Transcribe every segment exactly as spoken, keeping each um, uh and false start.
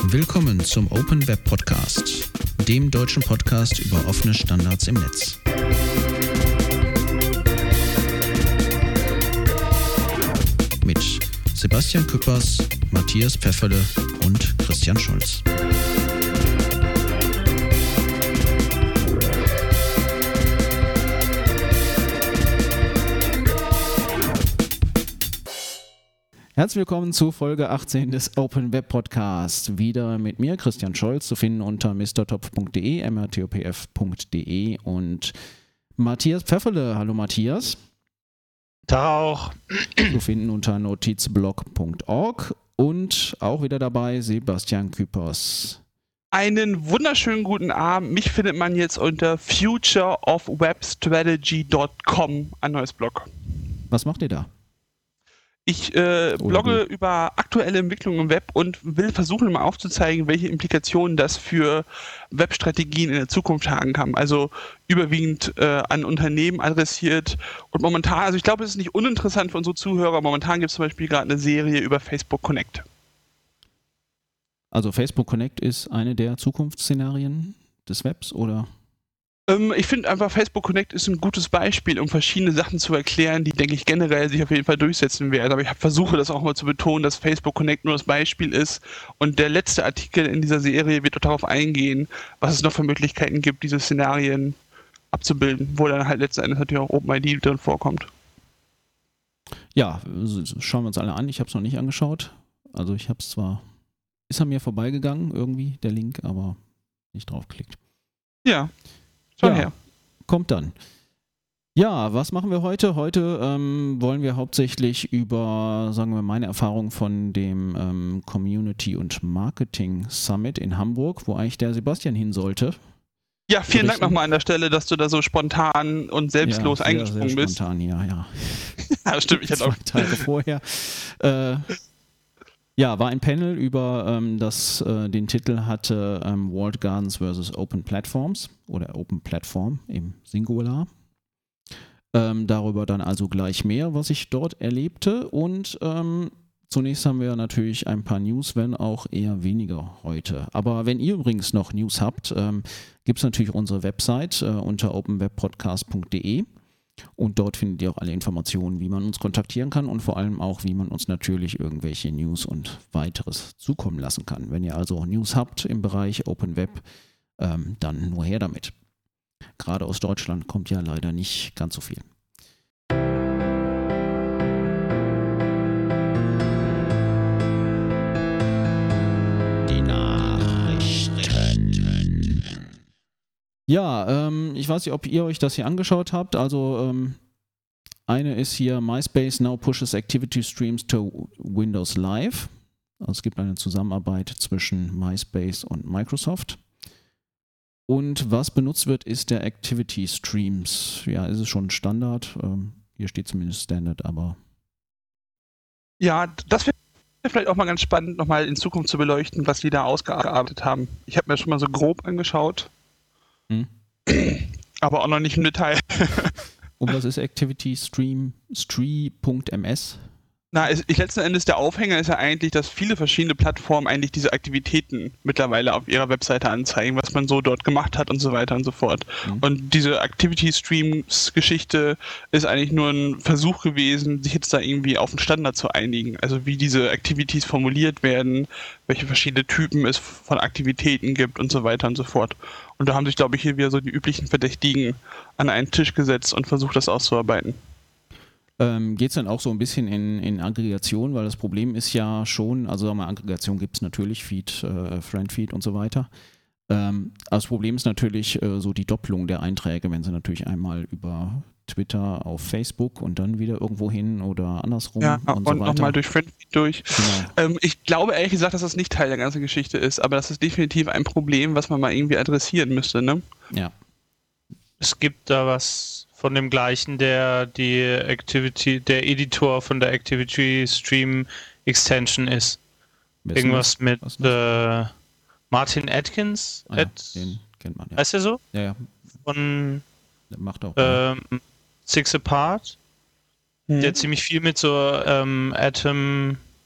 Willkommen zum Open Web Podcast, dem deutschen Podcast über offene Standards im Netz. Mit Sebastian Küppers, Matthias Pfefferle und Christian Scholz. Herzlich willkommen zu Folge achtzehn des Open Web Podcast. Wieder mit mir, Christian Scholz, zu finden unter mistertopf punkt de, m r t o p f punkt de und Matthias Pfefferle. Hallo Matthias. Tag auch. Zu finden unter notizblog punkt org und auch wieder dabei Sebastian Küppers. Einen wunderschönen guten Abend. Mich findet man jetzt unter future of web strategy punkt com, ein neues Blog. Was macht ihr da? Ich äh, blogge über aktuelle Entwicklungen im Web und will versuchen, mal aufzuzeigen, welche Implikationen das für Webstrategien in der Zukunft haben kann. Also überwiegend äh, an Unternehmen adressiert. Und momentan, also ich glaube, es ist nicht uninteressant für unsere Zuhörer, momentan gibt es zum Beispiel gerade eine Serie über Facebook Connect. Also Facebook Connect ist eine der Zukunftsszenarien des Webs, oder? Ich finde einfach, Facebook Connect ist ein gutes Beispiel, um verschiedene Sachen zu erklären, die, denke ich, generell sich auf jeden Fall durchsetzen werden. Aber ich versuche das auch mal zu betonen, dass Facebook Connect nur das Beispiel ist. Und der letzte Artikel in dieser Serie wird auch darauf eingehen, was es noch für Möglichkeiten gibt, diese Szenarien abzubilden, wo dann halt letzten Endes natürlich auch OpenID drin vorkommt. Ja, schauen wir uns alle an. Ich habe es noch nicht angeschaut. Also ich habe es zwar, ist an mir vorbeigegangen irgendwie, der Link, aber nicht draufgeklickt. Ja. Schon ja, her. Kommt dann. Ja, was machen wir heute? Heute ähm, wollen wir hauptsächlich über, sagen wir, meine Erfahrung von dem ähm, Community und Marketing Summit in Hamburg, wo eigentlich der Sebastian hin sollte. Ja, vielen Dank nochmal an der Stelle, dass du da so spontan und selbstlos ja, sehr, eingesprungen sehr bist. Spontan, ja, ja. Ja, stimmt. Ich hatte Zwei auch Tage vorher. Äh, Ja, war ein Panel über, ähm, das äh, den Titel hatte ähm, Walled Gardens versus Open Platforms oder Open Platform im Singular. Ähm, darüber dann also gleich mehr, was ich dort erlebte. Und ähm, zunächst haben wir natürlich ein paar News, wenn auch eher weniger heute. Aber wenn ihr übrigens noch News habt, ähm, gibt es natürlich unsere Website äh, unter open web podcast punkt de. Und dort findet ihr auch alle Informationen, wie man uns kontaktieren kann und vor allem auch, wie man uns natürlich irgendwelche News und weiteres zukommen lassen kann. Wenn ihr also News habt im Bereich Open Web, ähm, dann nur her damit. Gerade aus Deutschland kommt ja leider nicht ganz so viel. Die Nachrichten. Ja, ähm, ich weiß nicht, ob ihr euch das hier angeschaut habt. Also ähm, eine ist hier, MySpace now pushes Activity Streams to Windows Live. Also es gibt eine Zusammenarbeit zwischen MySpace und Microsoft. Und was benutzt wird, ist der Activity Streams. Ja, ist es schon Standard. Ähm, hier steht zumindest Standard, aber... Ja, das wäre vielleicht auch mal ganz spannend, nochmal in Zukunft zu beleuchten, was die da ausgearbeitet haben. Ich habe mir das schon mal so grob angeschaut. Hm. Aber auch noch nicht im Detail. Und was ist Activity Stream Stream punkt m s? Na, es, ich, letzten Endes der Aufhänger ist ja eigentlich, dass viele verschiedene Plattformen eigentlich diese Aktivitäten mittlerweile auf ihrer Webseite anzeigen, was man so dort gemacht hat und so weiter und so fort. Mhm. Und diese Activity Streams Geschichte ist eigentlich nur ein Versuch gewesen, sich jetzt da irgendwie auf einen Standard zu einigen. Also wie diese Activities formuliert werden, welche verschiedene Typen es von Aktivitäten gibt und so weiter und so fort. Und da haben sich, glaube ich, hier wieder so die üblichen Verdächtigen an einen Tisch gesetzt und versucht, das auszuarbeiten. Ähm, geht es dann auch so ein bisschen in, in Aggregation, weil das Problem ist ja schon, also sagen wir, Aggregation gibt es natürlich, Feed, äh, Friendfeed und so weiter. Ähm, aber das Problem ist natürlich äh, so die Doppelung der Einträge, wenn sie natürlich einmal über Twitter auf Facebook und dann wieder irgendwo hin oder andersrum ja, und, und so weiter. Und nochmal durch Friendfeed durch. Genau. Ähm, ich glaube ehrlich gesagt, dass das nicht Teil der ganzen Geschichte ist, aber das ist definitiv ein Problem, was man mal irgendwie adressieren müsste, ne? Ja. Es gibt da was von dem gleichen, der die Activity, der Editor von der Activity Stream Extension ist. Wer Irgendwas ist mit äh, Martin Atkins. Ah, ja, den kennt man, ja. Heißt der so? Ja, ja. Von der macht auch ähm, Six Apart. Mhm. Der ziemlich viel mit so ähm, Atom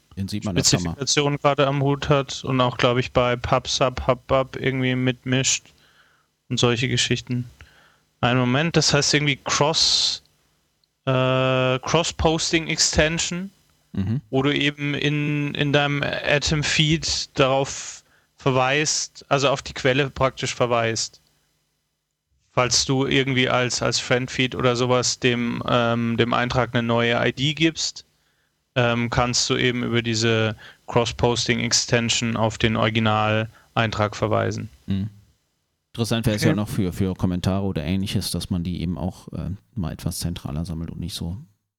Den sieht man Spezifikation gerade am Hut hat und auch, glaube ich, bei PubSub, HubBub irgendwie mitmischt und solche Geschichten. Einen Moment, das heißt irgendwie Cross äh, Cross-Posting Extension, mhm. wo du eben in, in deinem Atom-Feed darauf verweist, also auf die Quelle praktisch verweist. Falls du irgendwie als, als Friend-Feed oder sowas dem, ähm, dem Eintrag eine neue I D gibst, ähm, kannst du eben über diese Cross-Posting-Extension auf den Original-Eintrag verweisen. Mhm. Interessant wäre es okay. ja noch für, für Kommentare oder ähnliches, dass man die eben auch äh, mal etwas zentraler sammelt und nicht so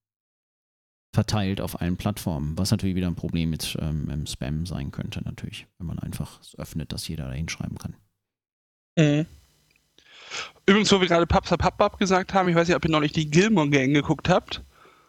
verteilt auf allen Plattformen, was natürlich wieder ein Problem mit ähm, im Spam sein könnte natürlich, wenn man einfach es öffnet, dass jeder da hinschreiben kann. Mhm. Übrigens, wo wir gerade PubSub PubPub gesagt haben, ich weiß nicht, ob ihr neulich die Gilmore Gang geguckt habt.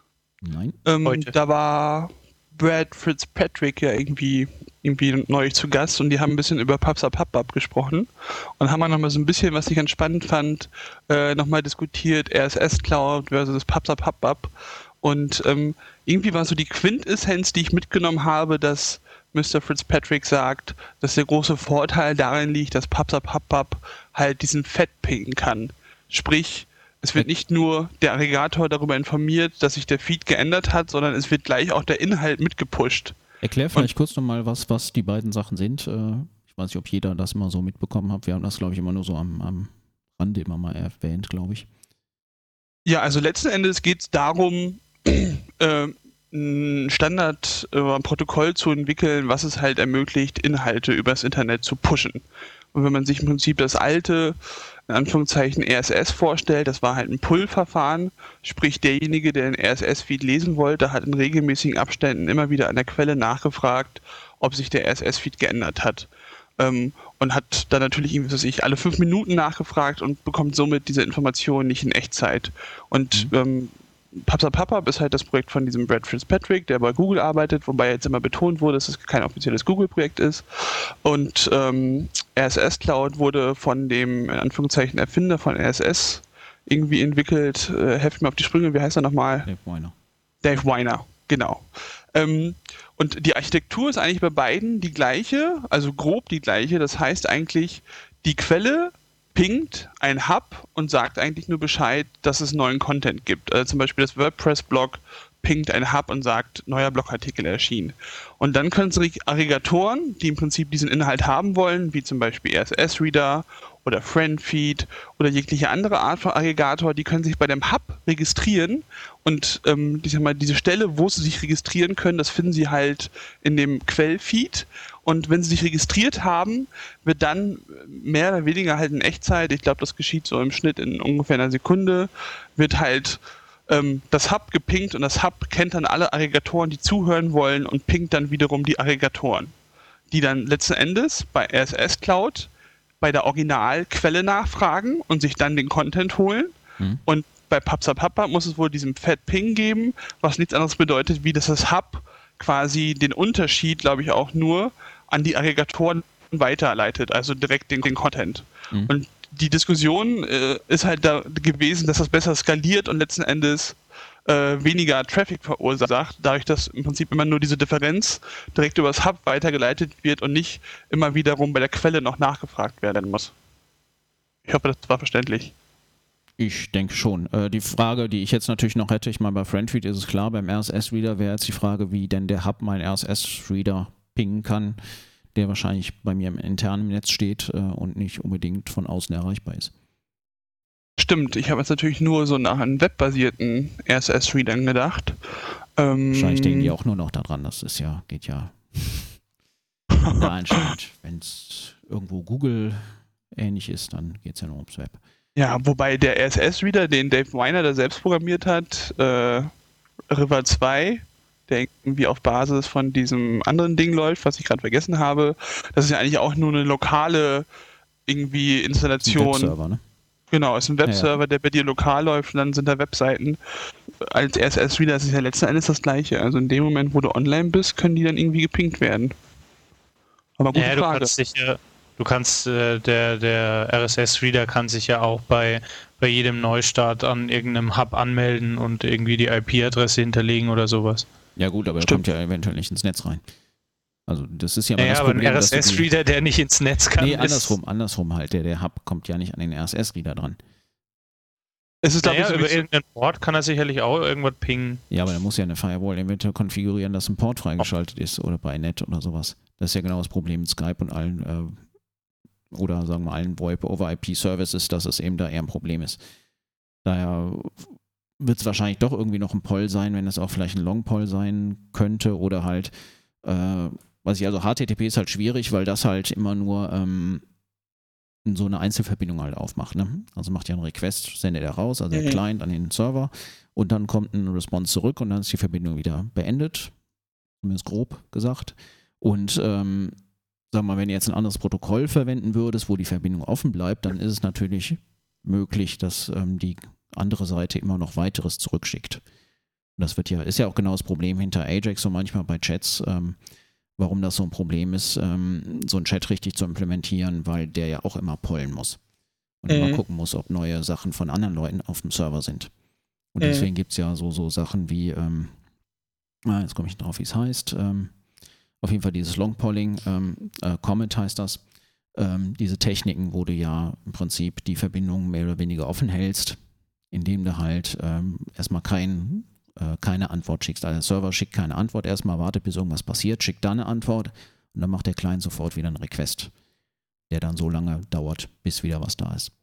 Nein. Ähm, da war Brad Fitzpatrick ja irgendwie, irgendwie neulich zu Gast und die haben ein bisschen über PubSub PubPub gesprochen und haben auch nochmal so ein bisschen, was ich ganz spannend fand, äh, nochmal diskutiert, R S S Cloud versus PubSub PubPub. Und ähm, irgendwie war so die Quintessenz, die ich mitgenommen habe, dass Mister Fitzpatrick sagt, dass der große Vorteil darin liegt, dass PubSub PubPub halt diesen Fed pingen kann. Sprich, es wird nicht nur der Aggregator darüber informiert, dass sich der Feed geändert hat, sondern es wird gleich auch der Inhalt mitgepusht. Erklär vielleicht Und, kurz nochmal, was, was die beiden Sachen sind. Ich weiß nicht, ob jeder das mal so mitbekommen hat. Wir haben das, glaube ich, immer nur so am, am Rande immer mal erwähnt, glaube ich. Ja, also letzten Endes geht es darum, äh, ein Standard, äh, ein Protokoll zu entwickeln, was es halt ermöglicht, Inhalte übers Internet zu pushen. Und wenn man sich im Prinzip das alte, in Anführungszeichen, R S S vorstellt, das war halt ein Pull-Verfahren, sprich derjenige, der den R S S-Feed lesen wollte, hat in regelmäßigen Abständen immer wieder an der Quelle nachgefragt, ob sich der R S S-Feed geändert hat. Ähm, und hat dann natürlich irgendwie, was weiß ich, alle fünf Minuten nachgefragt und bekommt somit diese Informationen nicht in Echtzeit. Und mhm. ähm, PubSub PubPub ist halt das Projekt von diesem Brad Fitzpatrick, der bei Google arbeitet, wobei jetzt immer betont wurde, dass es kein offizielles Google-Projekt ist. Und ähm, R S S Cloud wurde von dem, in Anführungszeichen, Erfinder von R S S irgendwie entwickelt. Äh, helft mir auf die Sprünge, wie heißt er nochmal? Dave Winer. Dave Winer, genau. Ähm, und die Architektur ist eigentlich bei beiden die gleiche, also grob die gleiche. Das heißt eigentlich, die Quelle pingt ein Hub und sagt eigentlich nur Bescheid, dass es neuen Content gibt. Also zum Beispiel das WordPress-Blog pingt ein Hub und sagt, neuer Blogartikel erschienen. Und dann können sich Aggregatoren, die im Prinzip diesen Inhalt haben wollen, wie zum Beispiel R S S-Reader oder Friendfeed oder jegliche andere Art von Aggregator, die können sich bei dem Hub registrieren und ähm, ich sag mal, diese Stelle, wo sie sich registrieren können, das finden sie halt in dem Quellfeed. Und wenn sie sich registriert haben, wird dann mehr oder weniger halt in Echtzeit, ich glaube, das geschieht so im Schnitt in ungefähr einer Sekunde, wird halt ähm, das Hub gepingt und das Hub kennt dann alle Aggregatoren, die zuhören wollen und pingt dann wiederum die Aggregatoren, die dann letzten Endes bei R S S Cloud bei der Originalquelle nachfragen und sich dann den Content holen. Mhm. Und bei PubSub PubPub muss es wohl diesen Fed-Ping geben, was nichts anderes bedeutet, wie dass das Hub quasi den Unterschied, glaube ich, auch nur an die Aggregatoren weiterleitet, also direkt den, den Content. Mhm. Und die Diskussion äh, ist halt da gewesen, dass das besser skaliert und letzten Endes äh, weniger Traffic verursacht, dadurch, dass im Prinzip immer nur diese Differenz direkt über das Hub weitergeleitet wird und nicht immer wiederum bei der Quelle noch nachgefragt werden muss. Ich hoffe, das war verständlich. Ich denke schon. Äh, die Frage, die ich jetzt natürlich noch hätte, ich meine, bei Friendfeed ist es klar, beim R S S-Reader wäre jetzt die Frage, wie denn der Hub meinen R S S-Reader pingen kann, der wahrscheinlich bei mir im internen Netz steht äh, und nicht unbedingt von außen erreichbar ist. Stimmt, ich habe jetzt natürlich nur so nach einem webbasierten R S S-Readern gedacht. Ähm, wahrscheinlich denken die auch nur noch daran, das ist ja, geht ja da anscheinend. Wenn es irgendwo Google ähnlich ist, dann geht es ja nur ums Web. Ja, wobei der R S S-Reader, den Dave Winer da selbst programmiert hat, äh, River zwei, der irgendwie auf Basis von diesem anderen Ding läuft, was ich gerade vergessen habe, das ist ja eigentlich auch nur eine lokale irgendwie Installation. Ein Webserver, ne? Genau, es ist ein Webserver, ja, ja. der bei dir lokal läuft und dann sind da Webseiten. Als R S S-Reader ist es ja letzten Endes das Gleiche. Also in dem Moment, wo du online bist, können die dann irgendwie gepinkt werden. Aber gute ja, Frage. Du kannst, dich, du kannst äh, der, der R S S-Reader kann sich ja auch bei, bei jedem Neustart an irgendeinem Hub anmelden und irgendwie die I P-Adresse hinterlegen oder sowas. Ja gut, aber Stimmt. er kommt ja eventuell nicht ins Netz rein. Also das ist ja mal Naja, das aber Problem. ein R S S-Reader, der nicht ins Netz kann, Nee, ist... andersrum, andersrum halt. Der, der Hub kommt ja nicht an den R S S-Reader dran. Es ist, Naja, glaube ich, über sowieso- irgendeinen Port kann er sicherlich auch irgendwas pingen. Ja, aber da muss ja eine Firewall eventuell konfigurieren, dass ein Port freigeschaltet ist oder bei Net oder sowas. Das ist ja genau das Problem mit Skype und allen, äh, oder sagen wir allen VoIP-over-I P-Services, dass es eben da eher ein Problem ist. Daher wird es wahrscheinlich doch irgendwie noch ein Poll sein, wenn es auch vielleicht ein Long-Poll sein könnte oder halt, äh, was ich, also H T T P ist halt schwierig, weil das halt immer nur ähm, so eine Einzelverbindung halt aufmacht. Ne? Also macht ja einen Request, sendet er raus, also der Mhm. Client an den Server und dann kommt ein Response zurück und dann ist die Verbindung wieder beendet, zumindest grob gesagt. Und ähm, sagen wir mal, wenn du jetzt ein anderes Protokoll verwenden würdest, wo die Verbindung offen bleibt, dann ist es natürlich möglich, dass ähm, die andere Seite immer noch weiteres zurückschickt. Und das wird ja, ist ja auch genau das Problem hinter Ajax so manchmal bei Chats, ähm, warum das so ein Problem ist, ähm, so einen Chat richtig zu implementieren, weil der ja auch immer pollen muss. Und Mhm. immer gucken muss, ob neue Sachen von anderen Leuten auf dem Server sind. Und Mhm. deswegen gibt es ja so, so Sachen wie, ähm, ah, jetzt komme ich nicht drauf, wie es heißt, ähm, auf jeden Fall dieses Long-Polling, ähm, äh, Comment heißt das, ähm, diese Techniken, wo du ja im Prinzip die Verbindung mehr oder weniger offen hältst, indem du halt ähm, erstmal kein, äh, keine Antwort schickst. Also der Server schickt keine Antwort erstmal, wartet bis irgendwas passiert, schickt dann eine Antwort und dann macht der Client sofort wieder einen Request, der dann so lange dauert, bis wieder was da ist.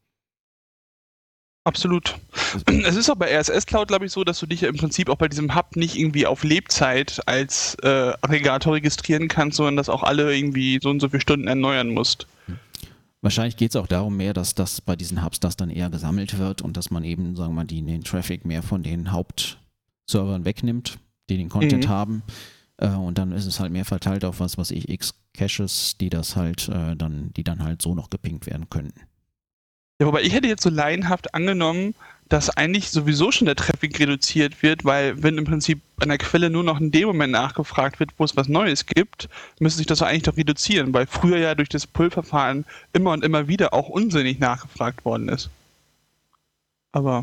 Absolut. Es ist auch bei R S S Cloud, glaube ich, so, dass du dich ja im Prinzip auch bei diesem Hub nicht irgendwie auf Lebzeit als äh, Aggregator registrieren kannst, sondern dass auch alle irgendwie so und so viele Stunden erneuern musst. Wahrscheinlich geht es auch darum mehr, dass das bei diesen Hubs das dann eher gesammelt wird und dass man eben, sagen wir mal, die, den Traffic mehr von den Hauptservern wegnimmt, die den Content Mhm. haben. Äh, und dann ist es halt mehr verteilt auf was, was ich, X-Caches, die das halt äh, dann, die dann halt so noch gepinkt werden könnten. Ja, wobei ich hätte jetzt so laienhaft angenommen, dass eigentlich sowieso schon der Traffic reduziert wird, weil wenn im Prinzip an der Quelle nur noch in dem Moment nachgefragt wird, wo es was Neues gibt, müsste sich das doch eigentlich doch reduzieren, weil früher ja durch das Pull-Verfahren immer und immer wieder auch unsinnig nachgefragt worden ist. Aber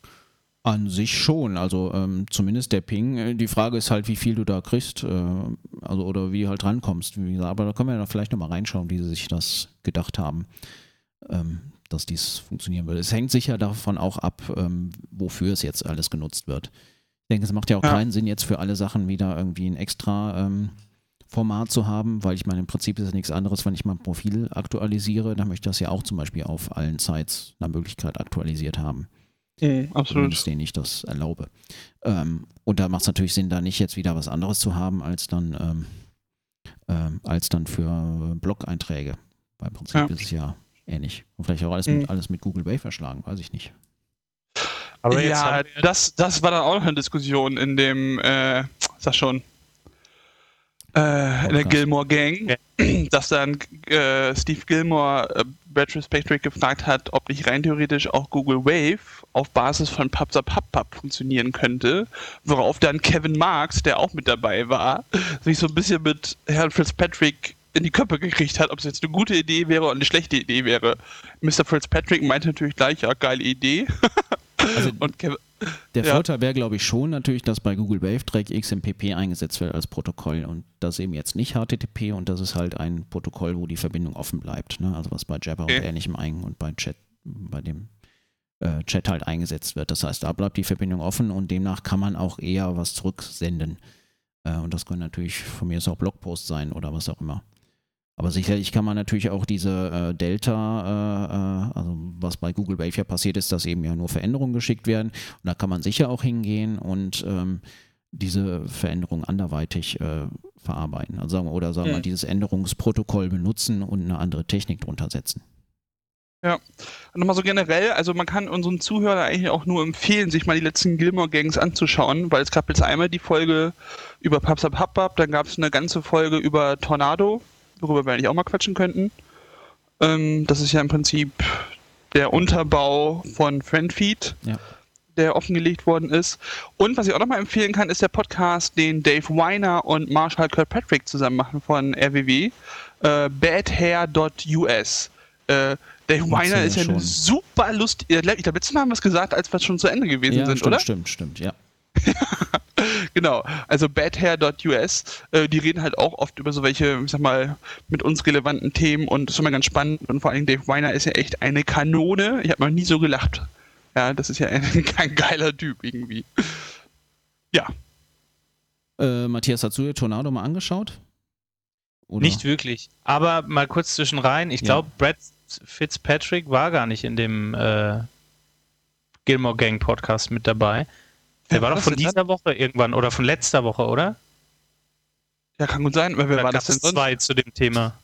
An sich schon, also ähm, zumindest der Ping. Äh, Die Frage ist halt, wie viel du da kriegst, äh, also oder wie du halt rankommst. Wie gesagt, aber da können wir ja vielleicht nochmal reinschauen, wie sie sich das gedacht haben, ähm, dass dies funktionieren würde. Es hängt sicher davon auch ab, ähm, wofür es jetzt alles genutzt wird. Ich denke, es macht ja auch Ja. keinen Sinn, jetzt für alle Sachen wieder irgendwie ein extra ähm, Format zu haben, weil ich meine, im Prinzip ist es nichts anderes, wenn ich mein Profil aktualisiere, dann möchte ich das ja auch zum Beispiel auf allen Sites nach Möglichkeit aktualisiert haben. mhm, absolut. Zumindest denen ich das erlaube. Ähm, und da macht es natürlich Sinn, da nicht jetzt wieder was anderes zu haben, als dann, ähm, ähm, als dann für Blog-Einträge. Weil im Prinzip Ja. ist es ja ähnlich. Und vielleicht auch alles, Mhm. mit, alles mit Google Wave verschlagen, weiß ich nicht. Aber jetzt ja, haben wir das, das war dann auch noch eine Diskussion in dem, äh, sag schon, äh, in der Podcast. Gilmore Gang, dass dann äh, Steve Gilmore äh, Brad Fitzpatrick gefragt hat, ob nicht rein theoretisch auch Google Wave auf Basis von PubSub-PubPub funktionieren könnte, worauf dann Kevin Marks, der auch mit dabei war, sich so ein bisschen mit Herrn Fitzpatrick in die Köpfe gekriegt hat, ob es jetzt eine gute Idee wäre oder eine schlechte Idee wäre. Mister Fitzpatrick meinte natürlich gleich, ja, geile Idee. Also Und Kevin, der ja. Vorteil wäre, glaube ich, schon natürlich, dass bei Google Wave Track X M P P eingesetzt wird als Protokoll und das eben jetzt nicht H T T P und das ist halt ein Protokoll, wo die Verbindung offen bleibt. Ne? Also was bei Jabber Okay. und ähnlichem ein und bei Chat, bei dem äh, Chat halt eingesetzt wird. Das heißt, da bleibt die Verbindung offen und demnach kann man auch eher was zurücksenden. Äh, und das können natürlich von mir aus auch Blogposts sein oder was auch immer. Aber sicherlich kann man natürlich auch diese äh, Delta, äh, also was bei Google Wave ja passiert ist, dass eben ja nur Veränderungen geschickt werden. Und da kann man sicher auch hingehen und ähm, diese Veränderungen anderweitig äh, verarbeiten. Also sagen wir, oder sagen wir, Mhm. dieses Änderungsprotokoll benutzen und eine andere Technik drunter setzen. Ja, und nochmal so generell, also man kann unseren Zuhörern eigentlich auch nur empfehlen, sich mal die letzten Gilmore Gangs anzuschauen, weil es gab jetzt einmal die Folge über PubSub-PubPub, dann gab es eine ganze Folge über Tornado, worüber wir eigentlich auch mal quatschen könnten. Ähm, das ist ja im Prinzip der Unterbau von FriendFeed, Ja. der offengelegt worden ist. Und was ich auch nochmal empfehlen kann, ist der Podcast, den Dave Weiner und Marshall Kirkpatrick zusammen machen von R W W, äh, badhair dot U S. Äh, Dave Weiner ja ist ja schon. eine super lustige, ich glaube, letztes Mal haben wir es gesagt, als wir schon zu Ende gewesen Ja, sind, stimmt, oder? stimmt, stimmt, ja. Genau, also badhair dot u s, äh, die reden halt auch oft über so welche, ich sag mal, mit uns relevanten Themen und das ist immer ganz spannend und vor allem Dave Weiner ist ja echt eine Kanone. Ich habe noch nie so gelacht. Ja, das ist ja ein, ein geiler Typ irgendwie. Ja. Äh, Matthias, hast du dir Tornado mal angeschaut? Oder? Nicht wirklich. Aber mal kurz zwischen rein. Ich glaube, ja. Brad Fitzpatrick war gar nicht in dem äh, Gilmore Gang Podcast mit dabei. Der ja, war doch von dieser dann? Woche irgendwann oder von letzter Woche, oder? Ja, kann gut sein. Wer oder war das denn sonst? Zwei zu dem Thema.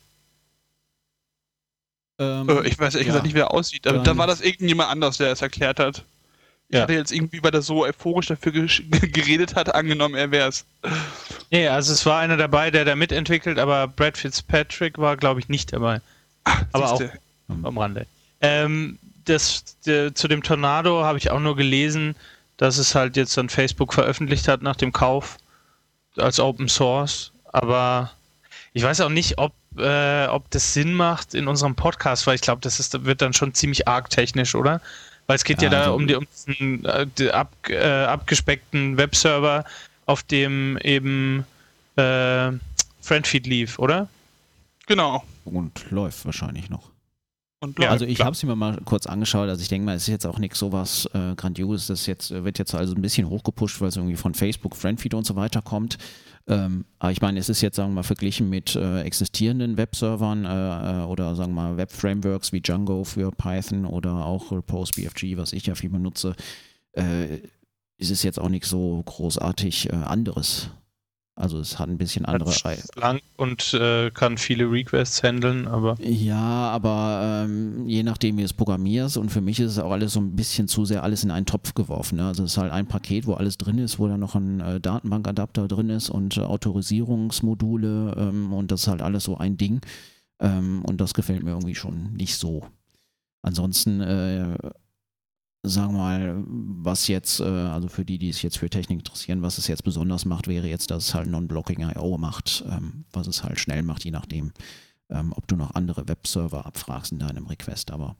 Ähm, äh, ich weiß ehrlich ja. gesagt nicht, wie er aussieht. Aber dann war das irgendjemand anders, der es erklärt hat. Ich ja. hatte jetzt irgendwie, weil er so euphorisch dafür geredet hat, angenommen, er wäre es. Nee, also es war einer dabei, der da mitentwickelt, aber Brad Fitzpatrick war, glaube ich, nicht dabei. Ach, aber auch am Rande. Ähm, das, de, zu dem Tornado habe ich auch nur gelesen, dass es halt jetzt dann Facebook veröffentlicht hat nach dem Kauf als Open Source. Aber ich weiß auch nicht, ob, äh, ob das Sinn macht in unserem Podcast, weil ich glaube, das ist, wird dann schon ziemlich arg technisch, oder? Weil es geht ja, ja da also um, die, um diesen äh, die ab, äh, abgespeckten Webserver, auf dem eben äh, Friendfeed lief, oder? Genau. Und läuft wahrscheinlich noch. Und ja, also ich habe es mir mal kurz angeschaut, also ich denke mal, es ist jetzt auch nichts sowas äh, Grandioses, das jetzt, wird jetzt also ein bisschen hochgepusht, weil es irgendwie von Facebook, Friendfeed und so weiter kommt. Ähm, aber ich meine, es ist jetzt, sagen wir mal, verglichen mit äh, existierenden Webservern äh, oder sagen wir mal Web-Frameworks wie Django für Python oder auch Repose B F G, was ich ja viel benutze, äh, ist es jetzt auch nichts so großartig äh, anderes. Also es hat ein bisschen andere... Hat lang und äh, kann viele Requests handeln, aber... Ja, aber ähm, je nachdem, wie du es programmierst, und für mich ist es auch alles so ein bisschen zu sehr alles in einen Topf geworfen. Ne? Also es ist halt ein Paket, wo alles drin ist, wo dann noch ein äh, Datenbankadapter drin ist und äh, Autorisierungsmodule ähm, und das ist halt alles so ein Ding. Ähm, und das gefällt mir irgendwie schon nicht so. Ansonsten... Äh, Sagen wir mal, was jetzt, äh, also für die, die es jetzt für Technik interessieren, was es jetzt besonders macht, wäre jetzt, dass es halt Non-Blocking I O macht, ähm, was es halt schnell macht, je nachdem, ähm, ob du noch andere Webserver abfragst in deinem Request. Aber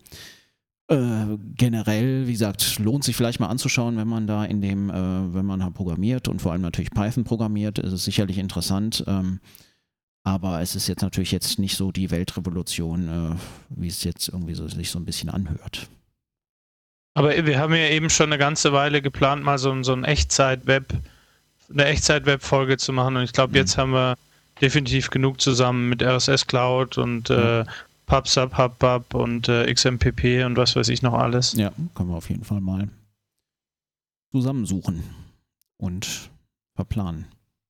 äh, generell, wie gesagt, lohnt sich vielleicht mal anzuschauen, wenn man da in dem, äh, wenn man halt programmiert und vor allem natürlich Python programmiert, ist es sicherlich interessant. Ähm, aber es ist jetzt natürlich jetzt nicht so die Weltrevolution, äh, wie es jetzt irgendwie so, sich so ein bisschen anhört. Aber wir haben ja eben schon eine ganze Weile geplant, mal so, so ein Echtzeit-Web, eine Echtzeit-Web-Folge zu machen. Und ich glaube, mhm. jetzt haben wir definitiv genug zusammen mit R S S Cloud und mhm. äh, PubSub, HubPub und äh, X M P P und was weiß ich noch alles. Ja, können wir auf jeden Fall mal zusammensuchen und verplanen.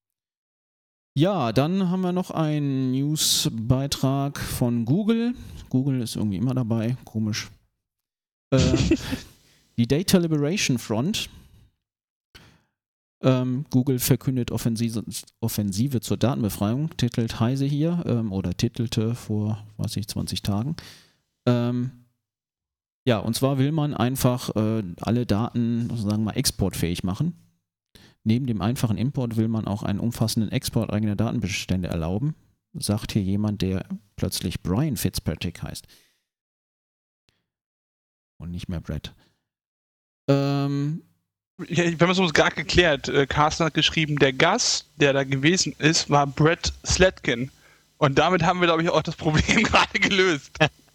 Ja, dann haben wir noch einen Newsbeitrag von Google. Google ist irgendwie immer dabei, komisch. Äh, die Data Liberation Front. Ähm, Google verkündet Offensive, Offensive zur Datenbefreiung, titelt Heise hier, ähm, oder titelte vor, weiß ich, zwanzig Tagen. Ähm, ja, und zwar will man einfach äh, alle Daten, sagen wir mal, exportfähig machen. Neben dem einfachen Import will man auch einen umfassenden Export eigener Datenbestände erlauben, sagt hier jemand, der plötzlich Brian Fitzpatrick heißt. Und nicht mehr Brad. Ähm, ja, wir haben es uns gerade geklärt. Äh, Carsten hat geschrieben, der Gast, der da gewesen ist, war Brad Slatkin. Und damit haben wir, glaube ich, auch das Problem gerade gelöst.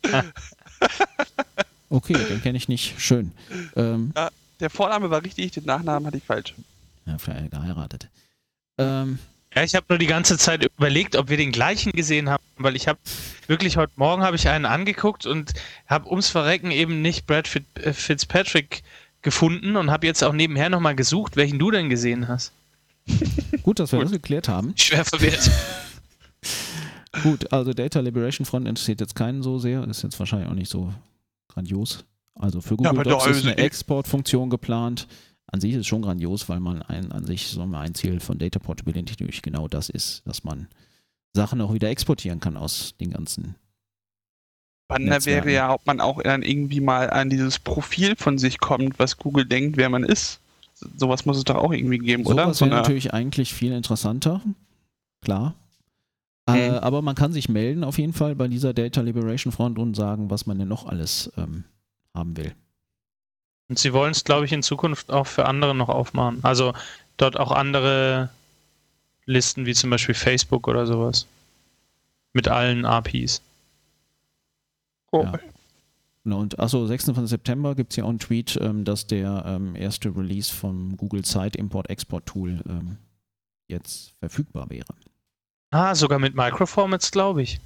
Okay, den kenne ich nicht. Schön. Ähm, ja, der Vorname war richtig, den Nachnamen hatte ich falsch. Ja, vielleicht geheiratet. Ähm, Ja, ich habe nur die ganze Zeit überlegt, ob wir den gleichen gesehen haben, weil ich habe wirklich heute Morgen habe ich einen angeguckt und habe ums Verrecken eben nicht Brad Fitzpatrick gefunden und habe jetzt auch nebenher nochmal gesucht, welchen du denn gesehen hast. Gut, dass wir Gut. das geklärt haben. Schwer verwirrt. Gut, also Data Liberation Front interessiert jetzt keinen so sehr, ist jetzt wahrscheinlich auch nicht so grandios. Also für Google ja, Docs doch, ist eine Exportfunktion geplant. An sich ist es schon grandios, weil man ein, an sich so ein Ziel von Data Portability natürlich genau das ist, dass man Sachen auch wieder exportieren kann aus den ganzen Spannender wäre ja, ob man auch dann irgendwie mal an dieses Profil von sich kommt, was Google denkt, wer man ist. Sowas muss es doch auch irgendwie geben, so oder? Das wäre natürlich eigentlich viel interessanter, klar. Mhm. Äh, aber man kann sich melden auf jeden Fall bei dieser Data Liberation Front und sagen, was man denn noch alles ähm, haben will. Und sie wollen es, glaube ich, in Zukunft auch für andere noch aufmachen. Also dort auch andere Listen, wie zum Beispiel Facebook oder sowas. Mit allen A P Is. Oh. Ja. Und achso, sechsundzwanzigsten September gibt es ja auch einen Tweet, ähm, dass der ähm, erste Release vom Google Site Import-Export-Tool ähm, jetzt verfügbar wäre. Ah, sogar mit Microformats, glaube ich.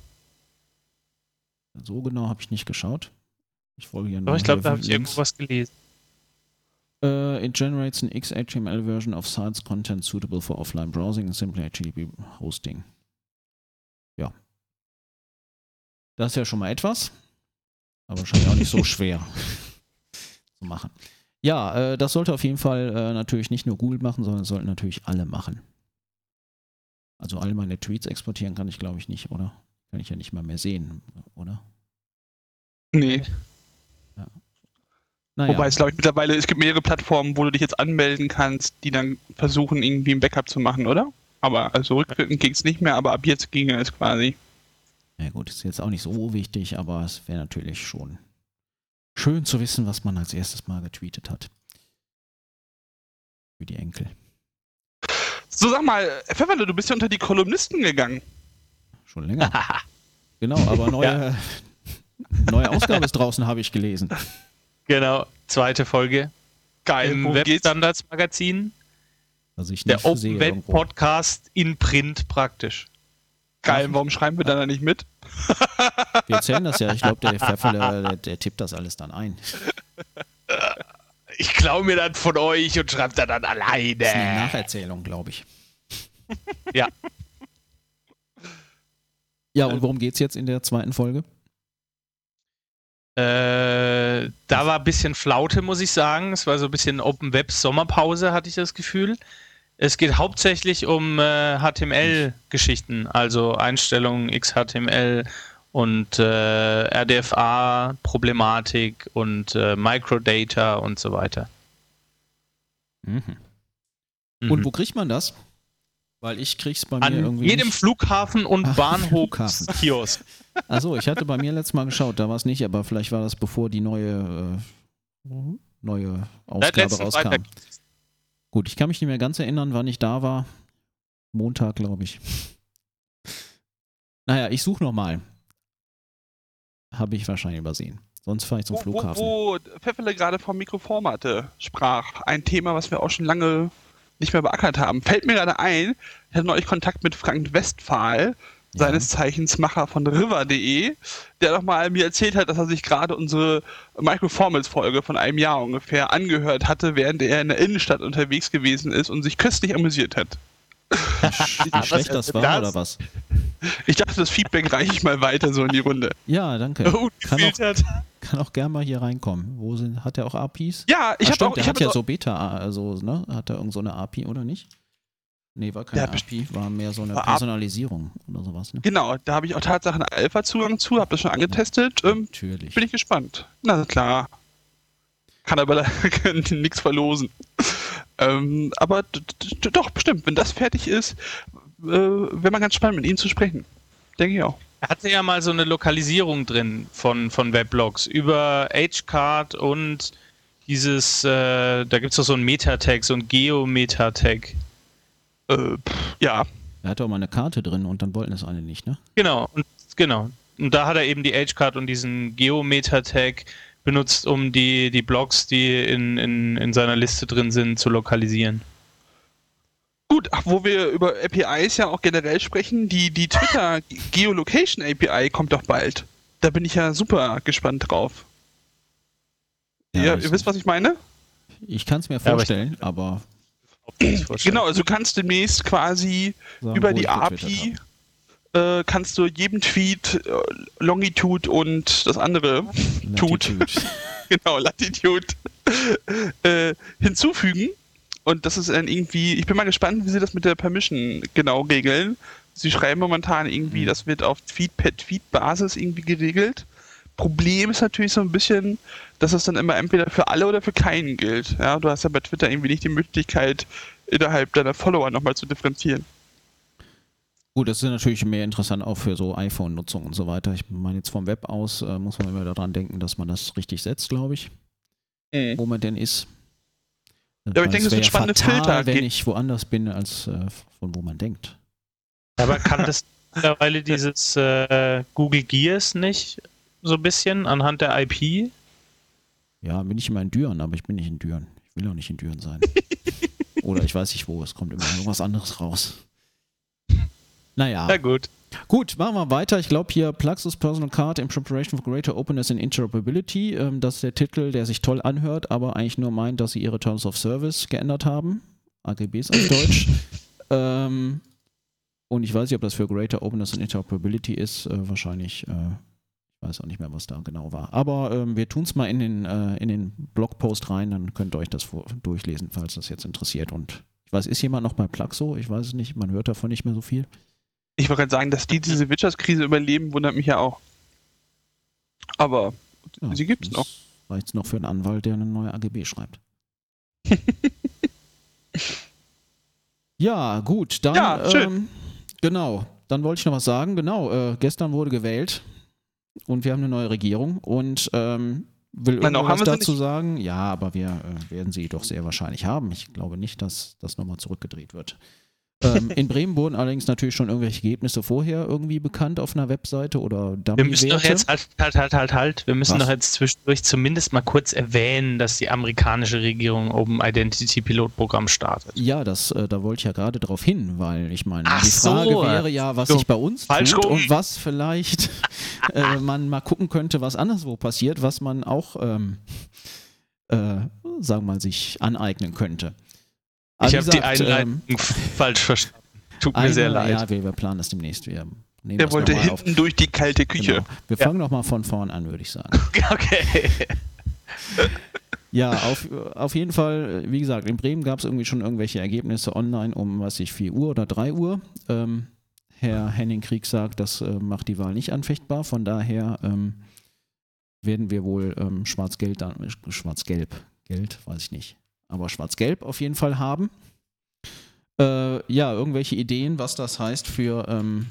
So genau habe ich nicht geschaut. Ich folge hier nur. Aber ich glaube, da habe Links. ich irgendwo was gelesen. Uh, it generates an X H T M L version of sites content suitable for offline browsing and simply H T T P hosting. Ja. Das ist ja schon mal etwas. Aber wahrscheinlich auch nicht so schwer zu machen. Ja, äh, das sollte auf jeden Fall äh, natürlich nicht nur Google machen, sondern sollten natürlich alle machen. Also all meine Tweets exportieren kann ich, glaube ich, nicht, oder? Kann ich ja nicht mal mehr sehen, oder? Nee. Ja. Naja. Wobei es, glaube ich, mittlerweile, es gibt mehrere Plattformen, wo du dich jetzt anmelden kannst, die dann versuchen, irgendwie ein Backup zu machen, oder? Aber also rückwirkend ging es nicht mehr, aber ab jetzt ginge es quasi. Ja gut, ist jetzt auch nicht so wichtig, aber es wäre natürlich schon schön zu wissen, was man als erstes mal getweetet hat. Für die Enkel. So, sag mal, Pfefferle, du bist ja unter die Kolumnisten gegangen. Schon länger. Genau, aber neue, ja. neue Ausgabe ist draußen, habe ich gelesen. Genau, zweite Folge. Geil, Im worum geht's? Webstandards-Magazin. Also ich Der nicht Open sehe Web irgendwo. Podcast in Print praktisch. Geil, warum schreiben wir da nicht mit? Wir erzählen das ja. Ich glaube, der Pfefferle, der, der tippt das alles dann ein. Ich klaue mir das von euch und schreibe das dann alleine. Das ist eine Nacherzählung, glaube ich. Ja. Ja, und worum geht's jetzt in der zweiten Folge? Äh, da war ein bisschen Flaute, muss ich sagen. Es war so ein bisschen Open Web Sommerpause, hatte ich das Gefühl. Es geht hauptsächlich um äh, H T M L-Geschichten, also Einstellungen X H T M L und äh, R D F A-Problematik und äh, Microdata und so weiter. Mhm. Mhm. Und wo kriegt man das? Weil ich krieg's bei mir An irgendwie jedem nicht. Flughafen und Ach, Flughafen. Bahnhof-Kiosk. Achso, ich hatte bei mir letztes Mal geschaut, da war es nicht, aber vielleicht war das bevor die neue, äh, neue Ausgabe letzten rauskam. Freitag. Gut, ich kann mich nicht mehr ganz erinnern, wann ich da war. Montag, glaube ich. Naja, ich suche nochmal. Habe ich wahrscheinlich übersehen. Sonst fahre ich zum Wo, Flughafen. wo, wo Pfefferle gerade vom Mikroformate sprach, ein Thema, was wir auch schon lange nicht mehr beackert haben. Fällt mir gerade ein, ich hatte neulich Kontakt mit Frank Westphal, Ja. seines Zeichens Macher von river punkt de, der doch mal mir erzählt hat, dass er sich gerade unsere Microformats-Folge von einem Jahr ungefähr angehört hatte, während er in der Innenstadt unterwegs gewesen ist und sich köstlich amüsiert hat. Wie schlecht das war, das? oder was? Ich dachte, das Feedback reiche ich mal weiter so in die Runde. Ja, danke. Oh, Kann auch, gefiltert. kann auch gerne mal hier reinkommen. Wo sind, hat er auch A P Is? Ja, ich Ah, habe stimmt, auch... der Ich hat hab ja auch- so Beta, also, ne? Hat er irgend so eine A P I oder nicht? Nee, war keine Der hat A P I, war mehr so eine War A- Personalisierung oder sowas, ne? Genau, da habe ich auch Tatsachen Alpha-Zugang zu, habe das schon angetestet. Ähm, Natürlich. bin ich gespannt. Na klar. Kann aber nichts verlosen. Ähm, aber d- d- doch, bestimmt, wenn das fertig ist, äh, wäre mal ganz spannend, mit ihm zu sprechen. Denke ich auch. Er hatte ja mal so eine Lokalisierung drin von, von Weblogs über H-Card und dieses, äh, da gibt es doch so ein Meta-Tag, so ein Geo-Meta-Tag. Äh, pff, ja, Er hatte auch mal eine Karte drin und dann wollten es alle nicht, ne? Genau, und genau. Und da hat er eben die H-Card und diesen Geo-Meta-Tag benutzt, um die, die Blogs, die in, in, in seiner Liste drin sind, zu lokalisieren. gut, ach, wo wir über A P Is ja auch generell sprechen, die, die Twitter Geolocation A P I kommt doch bald. Da bin ich ja super gespannt drauf. Ja, Ja, ich- ihr wisst, was ich meine? Ich kann es mir aber ich- vorstellen, aber Genau, also du kannst demnächst quasi sagen, über wo die ich A getwittert P I äh, kannst du jedem Tweet äh, Longitude und das andere habe. Tut. Latitude. genau, Latitude äh, hinzufügen. Und das ist dann irgendwie, ich bin mal gespannt, wie sie das mit der Permission genau regeln. Sie schreiben momentan irgendwie, Mhm. das wird auf Tweet-per-Tweet-Basis irgendwie geregelt. Problem ist natürlich so ein bisschen, dass es dann immer entweder für alle oder für keinen gilt. Ja, du hast ja bei Twitter irgendwie nicht die Möglichkeit, innerhalb deiner Follower nochmal zu differenzieren. Gut, das ist natürlich mehr interessant auch für so iPhone-Nutzung und so weiter. Ich meine, jetzt vom Web aus äh, muss man immer daran denken, dass man das richtig setzt, glaube ich, wo man denn ist. Ja, aber ich denke, das sind spannende fatal, Filter. Wenn ich woanders bin, als äh, von wo man denkt. Aber kann das mittlerweile dieses äh, Google Gears nicht so ein bisschen anhand der I P? Ja, bin ich immer in Düren, aber ich bin nicht in Düren. Ich will auch nicht in Düren sein. Oder ich weiß nicht wo, es kommt immer irgendwas anderes raus. Naja. Na gut. Gut, machen wir weiter. Ich glaube hier Plaxis Personal Card in Preparation for Greater Openness and Interoperability. Ähm, das ist der Titel, der sich toll anhört, aber eigentlich nur meint, dass sie ihre Terms of Service geändert haben. A G Bs auf Deutsch. ähm, und ich weiß nicht, ob das für Greater Openness and Interoperability ist. Äh, wahrscheinlich, äh, ich weiß auch nicht mehr, was da genau war. Aber ähm, wir tun es mal in den, äh, in den Blogpost rein, dann könnt ihr euch das vor- durchlesen, falls das jetzt interessiert. Und ich weiß, ist jemand noch bei Plaxo? Ich weiß es nicht, man hört davon nicht mehr so viel. Ich wollte gerade sagen, dass die diese Wirtschaftskrise überleben, wundert mich ja auch. Aber Ja, sie gibt es noch. Reicht es noch für einen Anwalt, der eine neue A G B schreibt. Ja, gut, dann Ja, schön. Ähm, genau, dann wollte ich noch was sagen. Genau, äh, gestern wurde gewählt und wir haben eine neue Regierung und ähm, will Nein, noch irgendwas haben wir sie dazu nicht. sagen? Ja, aber wir äh, werden sie doch sehr wahrscheinlich haben. Ich glaube nicht, dass das nochmal zurückgedreht wird. ähm, in Bremen wurden allerdings natürlich schon irgendwelche Ergebnisse vorher irgendwie bekannt auf einer Webseite oder Wir müssen doch Dummy-Werte. jetzt halt, halt, halt, halt, halt. Wir müssen Was? doch jetzt zwischendurch zumindest mal kurz erwähnen, dass die amerikanische Regierung Open Identity Pilotprogramm startet. Ja, das, äh, da wollte ich ja gerade drauf hin, weil ich meine, Ach die Frage so. wäre ja, was So. sich bei uns Falsch tut rum. und was vielleicht äh, man mal gucken könnte, was anderswo passiert, was man auch, ähm, äh, sagen wir mal, sich aneignen könnte. Aber Ich wie habe die gesagt, Einleitung ähm, falsch verstanden. Tut mir eine- sehr leid. Ja, wir, wir planen das demnächst. Wir nehmen Der das wollte nochmal auf. hinten durch die kalte Küche. Genau. Wir Ja. fangen nochmal von vorn an, würde ich sagen. Okay. Ja, auf, auf jeden Fall, wie gesagt, in Bremen gab es irgendwie schon irgendwelche Ergebnisse online um, was ich, vier Uhr oder drei Uhr. Ähm, Herr Henning-Krieg sagt, das äh, macht die Wahl nicht anfechtbar. Von daher ähm, werden wir wohl ähm, Schwarz-Gelb, dann- äh, Schwarz-Gelb, Geld, weiß ich nicht, aber Schwarz-Gelb auf jeden Fall haben. Äh, ja, irgendwelche Ideen, was das heißt für, ähm,